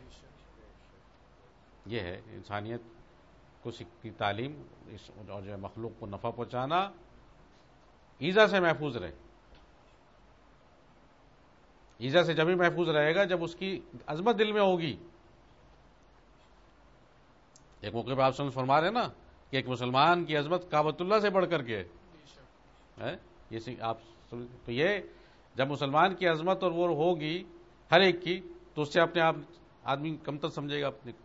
یہ ہے انسانیت کو کی تعلیم، اور جو ہے مخلوق کو نفع پہنچانا، ایذا سے محفوظ رہے. ایذا سے جب ہی محفوظ رہے گا جب اس کی عظمت دل میں ہوگی. ایک موقع پہ آپ سن فرما رہے ہیں نا کہ ایک مسلمان کی عظمت کعبۃ اللہ سے بڑھ کر کے ہے. یہ آپ تو یہ جب مسلمان کی عظمت اور وہ ہوگی ہر ایک کی، تو اس سے اپنے آپ آدمی کمتر سمجھے گا اپنے.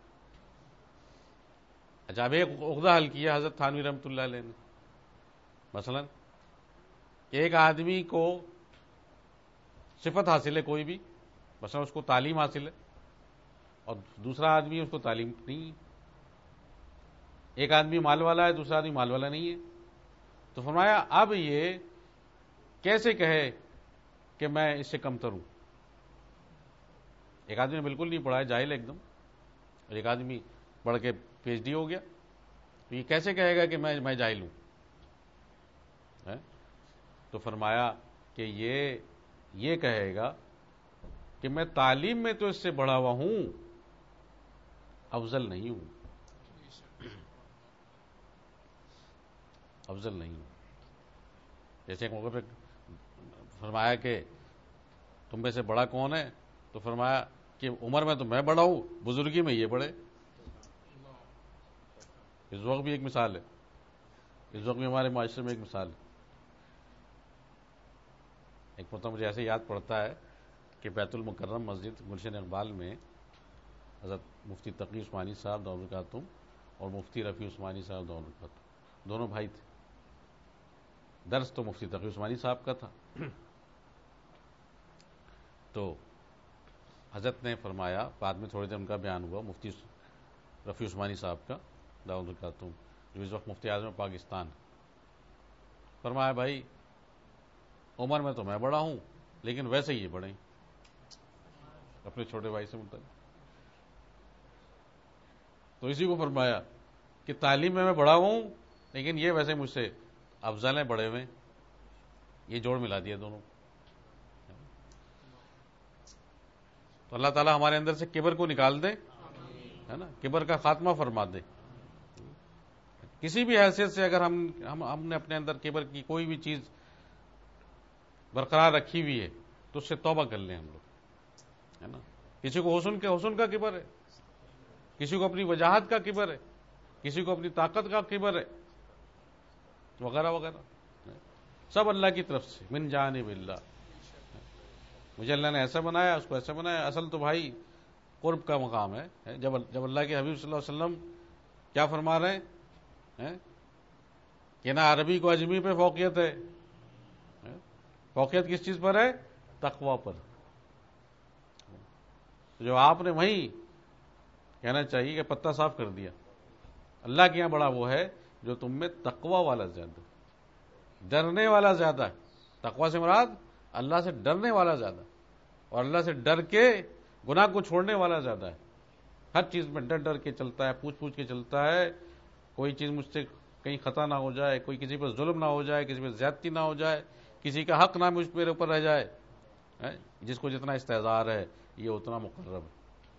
اچھا اب ایک عقدہ حل کیا حضرت تھانوی رحمۃ اللہ علیہ نے، مثلا کہ ایک آدمی کو صفت حاصل ہے کوئی بھی، مثلا اس کو تعلیم حاصل ہے اور دوسرا آدمی اس کو تعلیم نہیں ہے. ایک آدمی مال والا ہے، دوسرا آدمی مال والا نہیں ہے. تو فرمایا اب یہ کیسے کہے کہ میں اس سے کمتر ہوں؟ ایک آدمی نے بالکل نہیں پڑھا ہے، جاہل ایک دم، اور ایک آدمی پڑھ کے پی ایچ ڈی ہو گیا. تو یہ کیسے کہے گا کہ میں میں جاہل ہوں؟ تو فرمایا کہ یہ یہ کہے گا کہ میں تعلیم میں تو اس سے بڑھا ہوا ہوں، افضل نہیں ہوں. افضل نہیں ہوں. جیسے ایک موقع پہ فرمایا کہ تم میں سے بڑا کون ہے؟ تو فرمایا کہ عمر میں تو میں بڑا ہوں، بزرگی میں یہ بڑے. اس وقت بھی ایک مثال ہے، اس وقت بھی ہمارے معاشرے میں ایک مثال ہے. ایک مرتبہ مجھے ایسے یاد پڑتا ہے کہ بیت المکرم مسجد گلشن اقبال میں حضرت مفتی تقی عثمانی صاحب دعوت برکاتہم اور مفتی رفیع عثمانی صاحب دعوت برکاتہم دونوں بھائی تھے. درس تو مفتی تقی عثمانی صاحب کا تھا. تو حضرت نے فرمایا، بعد میں تھوڑی دیر ان کا بیان ہوا، مفتی رفیع عثمانی صاحب کا دعوت برکاتہم جو اس وقت مفتی اعظم پاکستان. فرمایا بھائی عمر میں تو میں بڑا ہوں لیکن ویسے ہی یہ بڑے ہیں اپنے چھوٹے بھائی سے متعلق. تو اسی کو فرمایا کہ تعلیم میں میں بڑا ہوں لیکن یہ ویسے مجھ سے افضل ہیں، بڑے ہوئے. یہ جوڑ ملا دیا دونوں. تو اللہ تعالیٰ ہمارے اندر سے کبر کو نکال دے، ہے نا، کبر کا خاتمہ فرما دے. کسی بھی حیثیت سے اگر ہم ہم ہم نے اپنے اندر کبر کی کوئی بھی چیز برقرار رکھی ہوئی ہے تو اس سے توبہ کر لیں ہم لوگ، ہے نا. کسی کو حسن کے حسن کا کبر ہے، کسی کو اپنی وجاہت کا کبر ہے، کسی کو اپنی طاقت کا کبر ہے، وغیرہ وغیرہ. سب اللہ کی طرف سے، من جانب اللہ. مجھے اللہ نے ایسا بنایا، اس کو ایسا بنایا. اصل تو بھائی قرب کا مقام ہے. جب جب اللہ کے حبیب صلی اللہ علیہ وسلم کیا فرما رہے ہیں کہ نہ عربی کو اجمی پہ فوقیت ہے. فوقیت کس چیز پر ہے؟ تقوی پر. جو آپ نے وہیں کہنا چاہیے کہ پتہ صاف کر دیا. اللہ کے یہاں بڑا وہ ہے جو تم میں تقوی والا زیادہ، ڈرنے والا زیادہ ہے. تقوی سے مراد اللہ سے ڈرنے والا زیادہ، اور اللہ سے ڈر کے گناہ کو چھوڑنے والا زیادہ ہے. ہر چیز میں ڈر ڈر کے چلتا ہے، پوچھ پوچھ کے چلتا ہے. کوئی چیز مجھ سے کہیں خطا نہ ہو جائے، کوئی کسی پر ظلم نہ ہو جائے، کسی پر زیادتی نہ ہو جائے، کسی کا حق نہ مجھ میرے اوپر رہ جائے. جس کو جتنا استحضار ہے یہ اتنا مقرب ہے.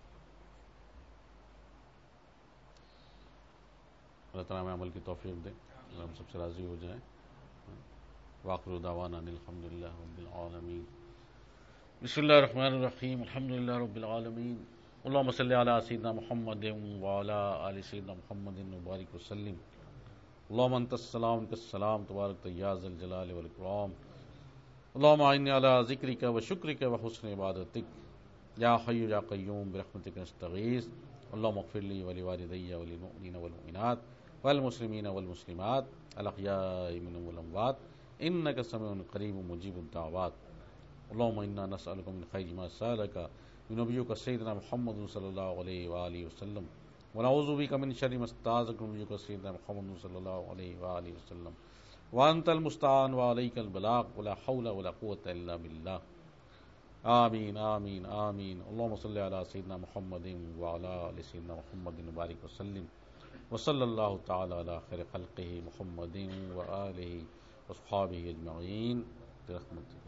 اللہ تعالیٰ ہمیں عمل کی توفیق دے، ہم سب سے راضی ہو جائیں. وآخر دعوانا ان الحمد للہ رب العالمین. بسم اللہ الرحمن الرحیم. الحمد للہ رب العالمین. اللہم صلی علی سیدنا محمد وعلی آل سیدنا محمد وبارک وسلم. اللہم انت السلام انت السلام تبارک یا ذا الجلال والاکرام. اللہم اعنی علی ذکرک و شکرک و حسن عبادتک. یا حی یا قیوم برحمتک نستغیث اللهم اغفر لي ولوالدي وللمؤمنين والمؤمنات والمسلمين والمسلمات الاحياء منهم والاموات انك سميع قريب مجيب الدعوات اللهم انا نسالك من خير ما سالك من نبيك سيدنا محمد صلى الله عليه واله وسلم ونعوذ بك من شر ما استعاذك من نبيك سيدنا محمد صلى الله عليه واله وسلم وانت المستعان وعليك البلاغ ولا حول ولا قوه الا بالله آمین آمین آمین اللهم صل علی سیدنا محمد وعلی آل سیدنا محمد وبارک وسلم وصلی اللہ تعالی علی خیر خلقہ محمد وآلہ وصحابہ اجمعین برحمتہ.